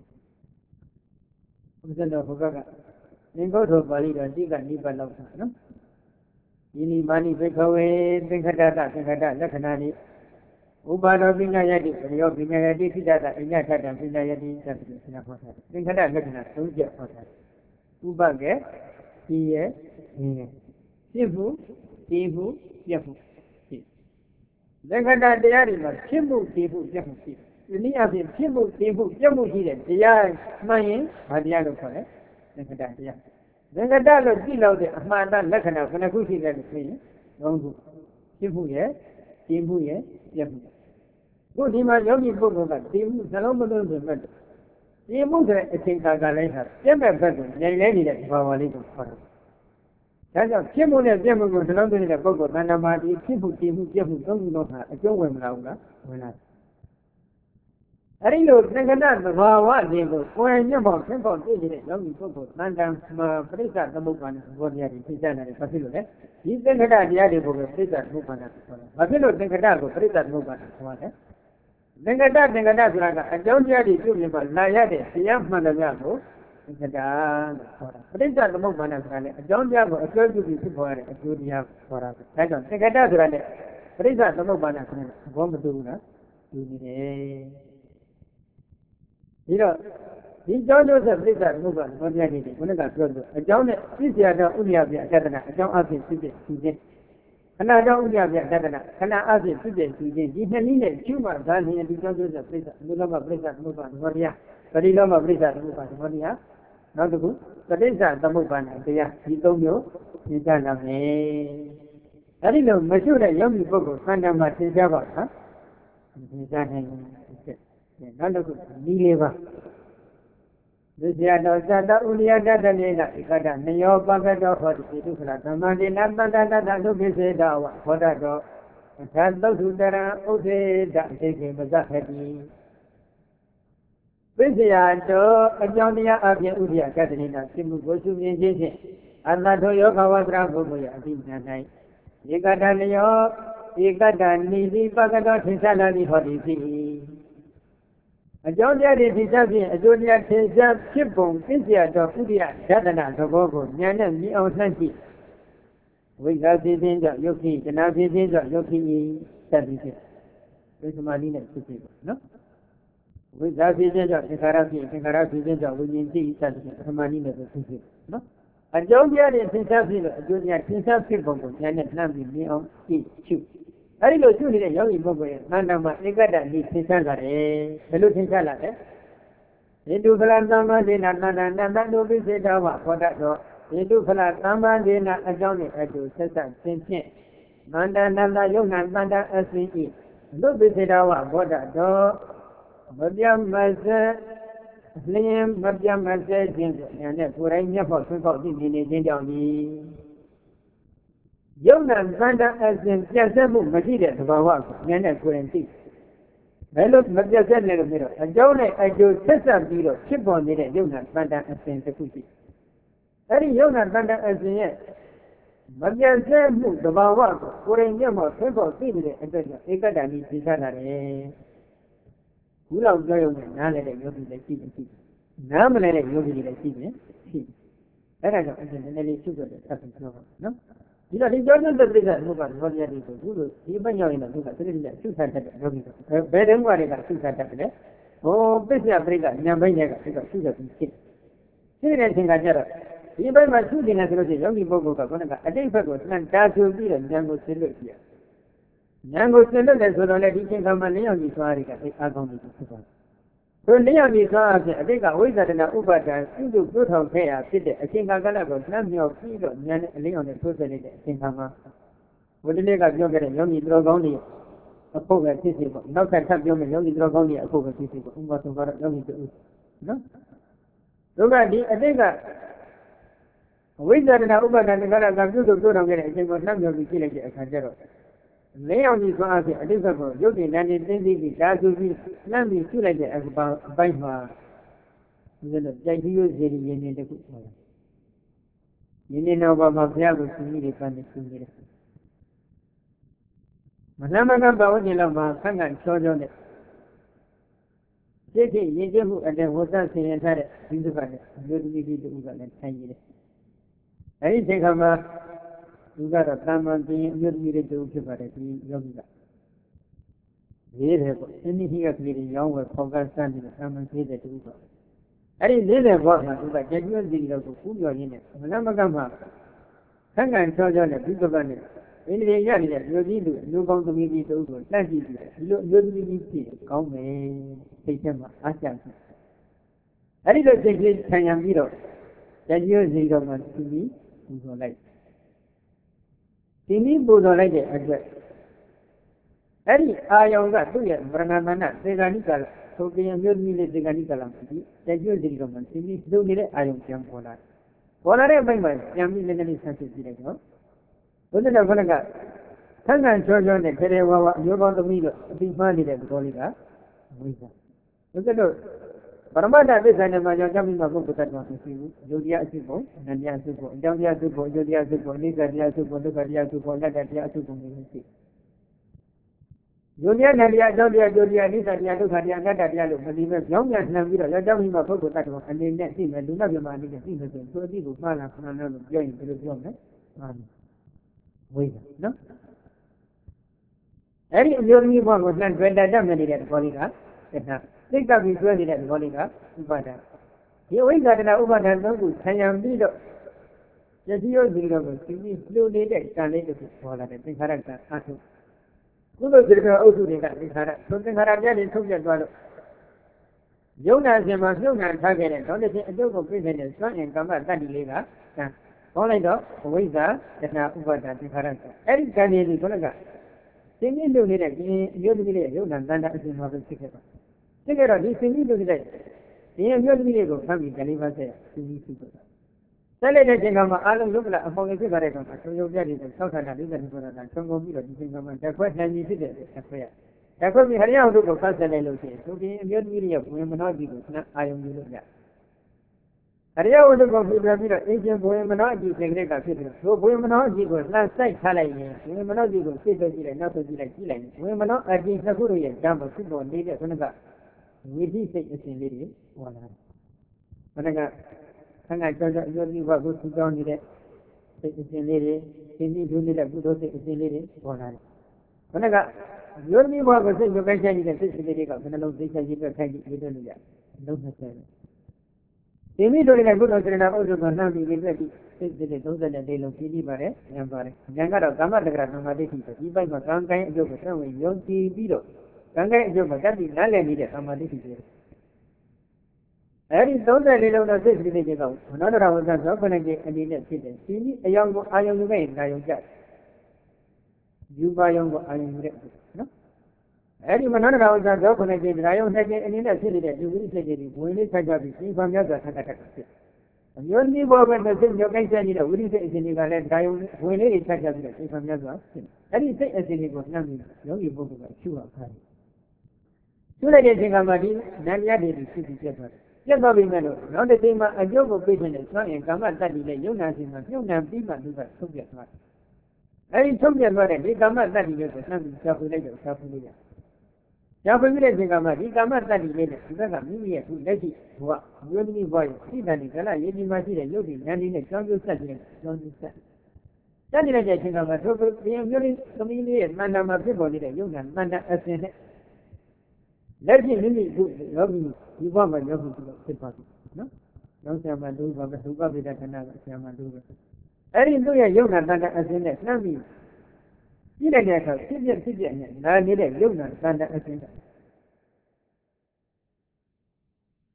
။ဘုရားတော်ဘုရားကသင်္ကုတ်တော်ပါဠိတော်တိကနိဗ္ဗာန်လောက်တာနော်။ယင်းဒီမာနိဘိခဝေသင်္ခတတသင်္ခတလက္ခဏာနိဥပါဒောပညာယတိပရိယောပညာယတိခိတတအညထတံပညာယတိသတ္တိဆရာဟောတာသင်္ခတလက္ခဏာသုံးချက်ဟောတာဥပကေဒီရဲ့ဒီရဲ့ဖြစ်မှုဒီမှုပြက်မှုသင်္ခတတရားတွေမှာဖြစ်မှုတည်မှုပြတ်မှုရှိတယ်။ဒီနည်းအားဖြင့်ဖြစ်မှုတည်မှုပြတ်မှုရှိတဲ့တရားမှန်ရင်ဘာတရားလို့ခေါ်လဲ။သင်္ခတတရား။သင်္ခတလို့ကြည့်လို့တဲ့အမှန်တလက္ခဏာခဏခုရှိတယ်လို့ဆိုရင်သုံးခုဖြစ်မှုရဲ့တည်မှုရဲ့ပြတ်မှု။ခုဒီမှာယောဂီပုဂ္ဂိုလ်ကတည်မှုနှလုံးမသွင်းဆိုမဲ့တည်မှုဆိုတဲ့အချိန်ခါကလည်းဟာပြတ်မဲ့ဘက်ကိုညင်လဲနေတဲ့ဒီဘာဝလေးကိုခေါ်တယ်။ဒါကြောင့်ဖြစ်မှုနဲ့ပြည့်မှုကိုနှလုံးသွင်းတဲ့ပုဂ္ဂိုလ်တဏ္ဍာမာတိဖြစ်မှုတည်မှုပြည့်မှုသုံးခုလုံးဟာအကျုံးဝင်မလာဘူးလားဝင်လာအဲဒီလိုသင်္ကတသဘာဝတွေကိုကိုယ်ညက်ပေါ်ဆင်းပေါ်သိနေတဲ့ယောဂီပုဂ္ဂိုလ်တဏ္ဍာမာပရိစ္ဆသမုပ္ပါဒ်သဘောတရားတွေသိကြတယ်ဘာဖြစ်လို့လဲဒီသင်္ကတတရားတွေကိုပဲပရိစ္ဆသမုပ္ပါဒ်ခေါ်တယ်ဘာဖြစ်လို့သင်္ကတကိုပရိစ္ဆသမုပ္ပါဒ်ခေါ်လဲသင်္ကတသင်္ကတဆိုတာကအကြောင်းတရားတွေပြုပြင်မှလာရတဲ့တရားမှန်တယ်များကိုသင်္ကတလို့ခေါ်တာပရိစ္ဆသမုပ္ပါဒ်ဆိုတာလည်းအကြောင်းတရားကိုအကျိုးပြုပြီးဖြစ်ပေါ်ရတဲ့အကျိုးတရားခေါ်တာဒါကြောင့်သင်္ကတဆိုတာလည်းပရိစ္ဆသမုပ္ပါဒ်ဆိုတာဘောမတူဘူးလားတူနေတယ်ပြီးတော့ဒီကြောင့်တို့ဆက်ပြိဿသမုပ္ပါဒ်ဘောပြနေတယ်ခုနကပြောလို့အကြောင်းနဲ့ပြည့်စရာတော့ဥရိယပြအတ္တနာအကြောင်းအဖြစ်ဖြစ်ဖြစ်ရှိခြင်းခဏတော့ဥရိယပြအတ္တနာခဏအဖြစ်ဖြစ်ဖြစ်ရှိခြင်းဒီနှစ်နည်းနဲ့ကျူးမှသာလျှင်ဒီကြောင့်တို့ဆက်ပြိဿလူလောကပြိဿသမုပ္ပါဒ်ဘောပြပရိလောကပြိဿသမုပ္ပါဒ်ဘောပြနောက်တစ်ခုပဋိစ္စသမုပ္ပါဒ်တရားဒီသုံးမျိုးသင်ကြားလာမယ်အဲ့ဒီလိုမရှိတဲ့ယောဂီပုဂ္ဂိုလ်ဆန္ဒမှာသင်ကြားပါနော်သင်ကြားနိုင်တယ်နောက်တစ်ခုဤလေးပါဒုစရတောသတ္တဥရိယတတ္တနေနဧကတနယောပကတောဟောတိဒုက္ခလာသမ္မာတိနတတ္တတတ္တဒုက္ခိစေတောဝဟောတတောသတ္တုထုတရံဥသေတအသိခေမဇ္ဇဟတိပစ္စယတောအကြောင်းတရားအပြင်ဥရိယကတ္တနေနစိမှုကိုရှုမြင်ခြင်းဖြင့်အတ္တထိုယောဂဝတ္တရာပုဂ္ဂိုလ်အတိဉာဏ်၌ဧကတနယောဧကတနိတိပကတောထင်ရှားလာသည်ဟောတိဖြစ်၏အကြောင်းတရားတွေထင်ရှားဖြင့်အကျိုးတရားထင်ရှားဖြစ်ပုံပစ္စယတောဥရိယဒသနာသဘောကိုဉာဏ်နဲ့မြင်အောင်နှံ့ကြည့်ဝိဇ္ဇာဖြစ်ခြင်းကြောင့်ယုတ်ခိတဏှာဖြစ်ခြင်းကြောင့်ယုတ်ခိသတ္တိဖြစ်ဒီသမာဓိနဲ့ဖြစ်ဖြစ်ပါနော်ဝိဇ္ဇာဖြစ်ခြင်းကြောင့်သင်္ခါရဖြစ်သင်္ခါရဖြစ်ခြင်းကြောင့်ဝိညာဉ်သိသတ္တိဖြစ်သမာဓိနဲ့ဖြစ်ဖြစ်နော်အကြောင်းတရားတွေသင်္ချာဖြစ်လို့အကျိုးတရားသင်္ချာဖြစ်ပုံကိုဉာဏ်နဲ့နှမ်းပြီးမြင်အောင်ကြည့်ရှုအဲ့ဒီလိုရှုနေတဲ့ယောဂီပုဂ္ဂိုလ်ရဲ့နာနာမှာဧကတ္တနိသင်္ချာလာတယ်ဘယ်လိုသင်္ချာလာလဲဟိတုဖလသမ္မာဒေနာနာနာနတ္တုပိစေတဝဟောတတောဟိတုဖလသမ္မာဒေနာအကြောင်းနဲ့အတူဆက်ဆက်သင်ဖြင့်မန္တနန္တယုံနာတန္တအစိဣသုပိစေတဝဘောတတောမပြတ်မစဲလျင်မပြတ်မစဲခြင်းကိုဉာဏ်နဲ့ကိုယ်တိုင်မျက်ပေါက်ဆွင့်ပေါက်သိမြင်နေခြင်းကြောင့်ဒီယုံနာသန္တာအစဉ်ပြတ်ဆက်မှုမရှိတဲ့သဘာဝကိုဉာဏ်နဲ့ကိုယ်တိုင်သိဘယ်လိုမပြတ်ဆက်လဲလို့ပြောတော့အကြောင်းနဲ့အကျိုးဆက်ဆက်ပြီးတော့ဖြစ်ပေါ်နေတဲ့ယုံနာသန္တာအစဉ်တစ်ခုရှိအဲ့ဒီယုံနာသန္တာအစဉ်ရဲ့မပြတ်ဆက်မှုသဘာဝကိုကိုယ်တိုင်မျက်မှောက်ဆွင့်ပေါက်သိနေတဲ့အတွက်ကြောင့်ဧကတ္တနိသိချလာတယ်ဘူးလောက်ကြောက်ရုံနဲ့နားလည်းတဲ့ယောဂီလည်းရှိတယ်ရှိနားမလဲတဲ့ယောဂီတွေလည်းရှိတယ်ရှိအဲ့ဒါကြောင့်အဲ့ဒီနည်းနည်းလေးရှုပ်တယ်ဆက်ပြီးပြောပါနော်ဒီတော့ဒီကြောင့်တဲ့ပြိဿဘုရားဘောရည်ကိုသူတို့ဒီဘက်ရောက်ရင်တော့သူကတတိယရှုထတတ်တဲ့ယောဂီတွေဘယ်တုန်းကတည်းကရှုထတတ်တယ်ဟောပစ္စယပြိဿဉာဏ်ပိုင်းတွေကသူကရှုတတ်ပြီးဖြစ်ရှိတဲ့အချိန်ကကျတော့ဒီဘက်မှာရှုနေတယ်ဆိုလို့ရှိရင်ယောဂီပုဂ္ဂိုလ်ကခုနကအတိတ်ဘက်ကိုသံတာဆူပြီးတော့ဉာဏ်ကိုဆင်းလို့ပြဉာဏ်ကိုဆင်းလို့လည်းဆိုတော့လေဒီချိန်ခါမှာလင်းရောက်ပြီးသွားရတဲ့အာကောင်းတွေဖြစ်သွားတယ်။ဆိုလင်းရောက်ပြီးသွားအဖြစ်အတိတ်ကဝိဇ္ဇာတနာဥပါဒံပြုစုပြုထောင်ခဲ့ရဖြစ်တဲ့အချိန်ခါကလည်းကိုနှမ်းမြောက်ပြီးတော့ဉာဏ်နဲ့အလင်းအောင်နဲ့ထိုးဆက်နေတဲ့အချိန်ခါမှာဝိတ္တလေးကပြောခဲ့တဲ့ယောဂီတော်ကောင်းတွေအခုပဲဖြစ်စီပေါ့နောက်ထပ်ထပ်ပြောမယ်ယောဂီတော်ကောင်းတွေအခုပဲဖြစ်စီပေါ့ဥပမာဆိုတော့ယောဂီတူနော်ဒုက္ခဒီအတိတ်ကဝိဇ္ဇာတနာဥပါဒံတက္ကရာကပြုစုပြုထောင်ခဲ့တဲ့အချိန်ကိုနှမ်းမြောက်ပြီးဖြစ်လိုက်တဲ့အခါကျတော့လင်းအောင်ကြီးသွားအဖြစ်အတိတ်ဘက်ကိုရုပ်တည်တန်းတင်သိသိပြီးဒါဆိုပြီးနှမ်းပြီးရှုလိုက်တဲ့အပိုင်းမှာဒီလိုကြိုက်ပြီးရစီရင်းနေတခုပေါ့။ရင်းနေတော့ဘာမှဘုရားကိုရှင်ကြီးတွေပန်းနေရှင်နေတယ်။မနမကဘဝတိလောက်မှာခန့်ခန့်ချောချောနဲ့စိတ်ဖြစ်ရင်ကျမှုအတဲ့ဝတ်သဆင်ရထားတဲ့ဒီဒုက္ခနဲ့မျိုးသမီးကြီးတူကလည်းထိုင်နေတယ်။အဲဒီချိန်ခါမှာသူကတော့တမ္မာပြင်းအမျိုးသမီးတွေတူဖြစ်ပါတယ်ဒီယောဂီကရေးတယ်ပေါ့အင်းကြီးကကလေးတွေရောင်းဝယ်ဖောက်ကစမ်းပြီးတမ္မာသေးတဲ့တူပေါ့အဲ့ဒီလေးတဲ့ဘောကသူကကြက်ကျွန်းစီတော့ကိုကူးပြော်ရင်းနဲ့မနမကမှဆန်းကန်ချောချောနဲ့ဒီကပတ်နဲ့အင်းကြီးရနေတဲ့မျိုးကြီးလူအမျိုးကောင်းသမီးကြီးတူကိုလှန့်ကြည့်ပြီးဒီလိုအမျိုးသမီးကြီးဖြစ်ကောင်းမယ်စိတ်ထဲမှာအားကျတယ်အဲ့ဒီလိုစိတ်ကလေးဆံရံပြီးတော့ကြက်ကျွန်းစီတော့မှသူပြီးပူဇော်လိုက်ဒီနည်းပူဇော်လိုက်တဲ့အတွက်အဲ့ဒီအာယုံကသူ့ရဲ့ဗရဏမနသေဂာနိကလသို့ပြန်မျိုးသမီးလေးသေဂာနိကလမှာဒီတကျွတ်စီတော့မှဒီနည်းသူ့နေတဲ့အာယုံပြန်ပေါ်လာပေါ်လာတဲ့အပိုင်းမှာပြန်ပြီးလည်းလည်းဆက်ဖြစ်ပြီးလိုက်တော့ဘုဒ္ဓတော်ခဏကဆန်းကန်ချောချောနဲ့ထေရဝါဝအမျိုးကောင်းသမီးတို့အပြီးမှနေတဲ့သဘောလေးကဝိဇ္ဇာဘုဒ္ဓတော်ပရမတ္ထသစ္စာနဲ့မှကြောင့်ကြောင့်ပြီးမှပုဂ္ဂိုလ်တ attva မရှိဘူးယုတ်တရားအဖြစ်ကိုအနန္တတရားအဖြစ်ကိုအကြောင်းတရားအဖြစ်ကိုယုတ်တရားအဖြစ်ကိုအနိစ္စတရားအဖြစ်ကိုဒုက္ခတရားအဖြစ်ကိုအနတ္တတရားအဖြစ်ကိုနေလို့ရှိယုတ်တရားနဲ့တရားအကြောင်းတရားယုတ်တရားအနိစ္စတရားဒုက္ခတရားအနတ္တတရားလို့မသိမဲ့ကြောင်းပြန်နှံပြီးတော့ကြောင့်ပြီးမှပုဂ္ဂိုလ်တ attva အနေနဲ့သိမယ်လူနာပြမအနေနဲ့သိမယ်ဆိုရင်သူအတိကိုမှားလာခဏနဲ့လို့ပြောရင်ဘယ်လိုပြောမလဲမှားတယ်ဝိဇ္ဇာနော်အဲ့ဒီအမျိုးသမီးဘဝကိုလှမ်းတွေ့တတ်မြင်နေတဲ့သဘောလေးကသစ္စာသိက္ခာပြီးဆွဲနေတဲ့သဘောလေးကဥပါဒဒီဝိဇ္ဇာတနာဥပါဒံသုံးခုဆံရံပြီးတော့ယတိယုတ်ဒီတော့ကိုဒီလိုနေတဲ့ကံလေးတစ်ခုပေါ်လာတဲ့သင်္ခါရကံအထုကုသိုလ်စေတနာအုပ်စုတွေကသင်္ခါရသုံးသင်္ခါရပြည့်နေထုတ်ပြသွားလို့ယုံနာရှင်မှာပြုံးနာထားခဲ့တဲ့တော့တစ်ချင်းအကျုပ်ကိုပြည့်နေတဲ့စွမ်းအင်ကမ္မတတ္တိလေးကကံဟောလိုက်တော့ဝိဇ္ဇာတနာဥပါဒံသင်္ခါရကံအဲ့ဒီကံလေးဒီခုနကသင်္ကိလုနေတဲ့ဒီအယုတ်တိလေးယုံနာတန်တာအရှင်မှာပဲဖြစ်ခဲ့ပါဖြစ်ခဲ့တော့ဒီသင်္ကိလုနေတဲ့ဒီအယုတ်တိလေးကိုဖမ်းပြီးကလေးပါဆက်သင်္ကိဖြစ်သွားဆက်လက်တဲ့ချိန်ကမှအာလုံးလုကလာအပေါင်းလေးဖြစ်သွားတဲ့ကောင်ကသုံးယုတ်ပြတဲ့ဆောက်ထာတာလေးတဲ့ဆိုတာကသုံးကုန်ပြီးတော့ဒီချိန်ကမှတက်ခွက်နိုင်ပြီဖြစ်တဲ့တက်ခွက်ရတက်ခွက်ပြီးဟရိယဝတ္ထုကိုဖတ်ဆက်လိုက်လို့ရှိရင်သူဒီအမျိုးသမီးရဲ့ဝင်မနောကြည့်ကိုခဏအာယုံပြုလို့ရဟရိယဝတ္ထုကိုပြပြပြီးတော့အင်းချင်းဝင်မနောအကြည့်ချိန်ကလေးကဖြစ်တယ်ဆိုဝင်မနောအကြည့်ကိုလှမ်းစိုက်ထားလိုက်ရင်ဝင်မနောကြည့်ကိုစိတ်ဆိုကြည့်လိုက်နောက်ဆိုကြည့်လိုက်ကြည့်လိုက်ဝင်မနောအကြည့်နှစ်ခုတို့ရဲ့ဓာတ်ကိုဖြစ်ပေါ်နေတဲ့ခုနကဝိသိစိတ်အစဉ်လေးတွေဟောလာတယ်ခုနကခဏကြောက်ကြောက်အမျိုးသမီးဘကိုသူကြောင်းနေတဲ့စိတ်အစဉ်လေးတွေသင်္ကြန်ဒုနေတဲ့ကုသိုလ်စိတ်အစဉ်လေးတွေပေါ်လာတယ်။ခုနကမျိုးသမီးဘကိုစိတ်ကိုကိုက်ချနေတဲ့စိတ်စိတ်တွေကဘယ်နှလုံးသိချရေးပဲခိုင်းပြီးရေးတယ်လို့ရတယ်။လုံးနှစ်ဆယ်ပဲ။ဒီမိတို့ရဲ့ကုသိုလ်စေတနာဥဒ္ဒကနှမ်းပြီးပြည့်ပြီးစိတ်စိတ်သုံးဆယ်လေးလုံးပြီးပြီးပါတယ်။ဉာဏ်ပါတယ်။ဉာဏ်ကတော့ကာမတက္ကရာသံဃာတိတိပဲဒီဘက်မှာကံကိုင်းအကျုပ်ကိုဆက်ဝင်ယုံကြည်ပြီးတော့ကံကိုင်းအကျုပ်မှာတက်ပြီးနားလည်နေတဲ့သံဃာတိတိပဲ။အဲ့ဒီသုံးဆယ်လေးလုံးသောစိတ်စိတ်တွေကမနောတရဝဇ္ဇသောခဏကြီးအနေနဲ့ဖြစ်တယ်ဒီနည်းအယောင်ကိုအာယုံယူခဲ့ရင်အာယုံကြယူပါယုံကိုအာယုံယူတဲ့နော်အဲ့ဒီမနောတရဝဇ္ဇသောခဏကြီးဒါယုံနှစ်ကြီးအနေနဲ့ဖြစ်နေတဲ့ဒီဝိသိစိတ်တွေဝင်လေးဆက်ကြပြီးစိတ်ဖန်များစွာထပ်ထပ်ထပ်ဖြစ်အမျိုးသမီးဘောပဲစိတ်ညောကိစ္စကြီးတဲ့ဝိသိစိတ်အစဉ်တွေကလည်းဒါယုံဝင်လေးတွေထပ်ကြပြီးစိတ်ဖန်များစွာဖြစ်အဲ့ဒီစိတ်အစဉ်တွေကိုနှမ်းပြီးယောဂီပုဂ္ဂိုလ်ကရှုရခါတယ်ရှုလိုက်တဲ့အချိန်ကမှဒီနန္တရားတွေဖြစ်ပြီးပြတ်သွားတယ်ပြတ်သွားပြီမဲ့လို့နောက်တစ်ချိန်မှာအကျုပ်ကိုပြည့်နေတဲ့စွမ်းအင်ကာမတတ္တိနဲ့ယုံနာစီမှာပြုံးနှံပြီးမှသူကထုတ်ပြသွားတယ်။အဲဒီထုတ်ပြသွားတဲ့ဒီကာမတတ္တိလေးကိုနှမ်းပြီးရှာဖွေလိုက်တော့ရှာဖွေလို့ရတယ်။ရှာဖွေပြီးတဲ့အချိန်ကမှဒီကာမတတ္တိလေးနဲ့ဒီဘက်ကမိမိရဲ့သူလက်ရှိဘဝအမျိုးသမီးဘဝရဲ့စိတ္တန်ဒီကလရေးဒီမှာရှိတဲ့ယုတ်ဒီဉာဏ်ဒီနဲ့ကြောင်းကျိုးဆက်ပြီးကြောင်းကျိုးဆက်။တက်နေတဲ့အချိန်ကမှသူဒီအမျိုးသမီးလေးရဲ့မှန်တာမှာဖြစ်ပေါ်နေတဲ့ယုံနာမှန်တာအစဉ်နဲ့လက်ရှိမိမိခုယောဂီဒီဘမှာယောဂီဖြစ်ပါပြီနော်။ကျောင်းဆရာမတို့ဘာပဲသုဘဗေဒခဏကဆရာမတို့ပဲအဲ့ဒီသူ့ရဲ့ယုံနာတန်တဲ့အစဉ်နဲ့နှမ်းပြီးကြည့်လိုက်တဲ့အခါဖြစ်ဖြစ်ဖြစ်ဖြစ်နဲ့နာနေတဲ့ယုံနာတန်တဲ့အစဉ်က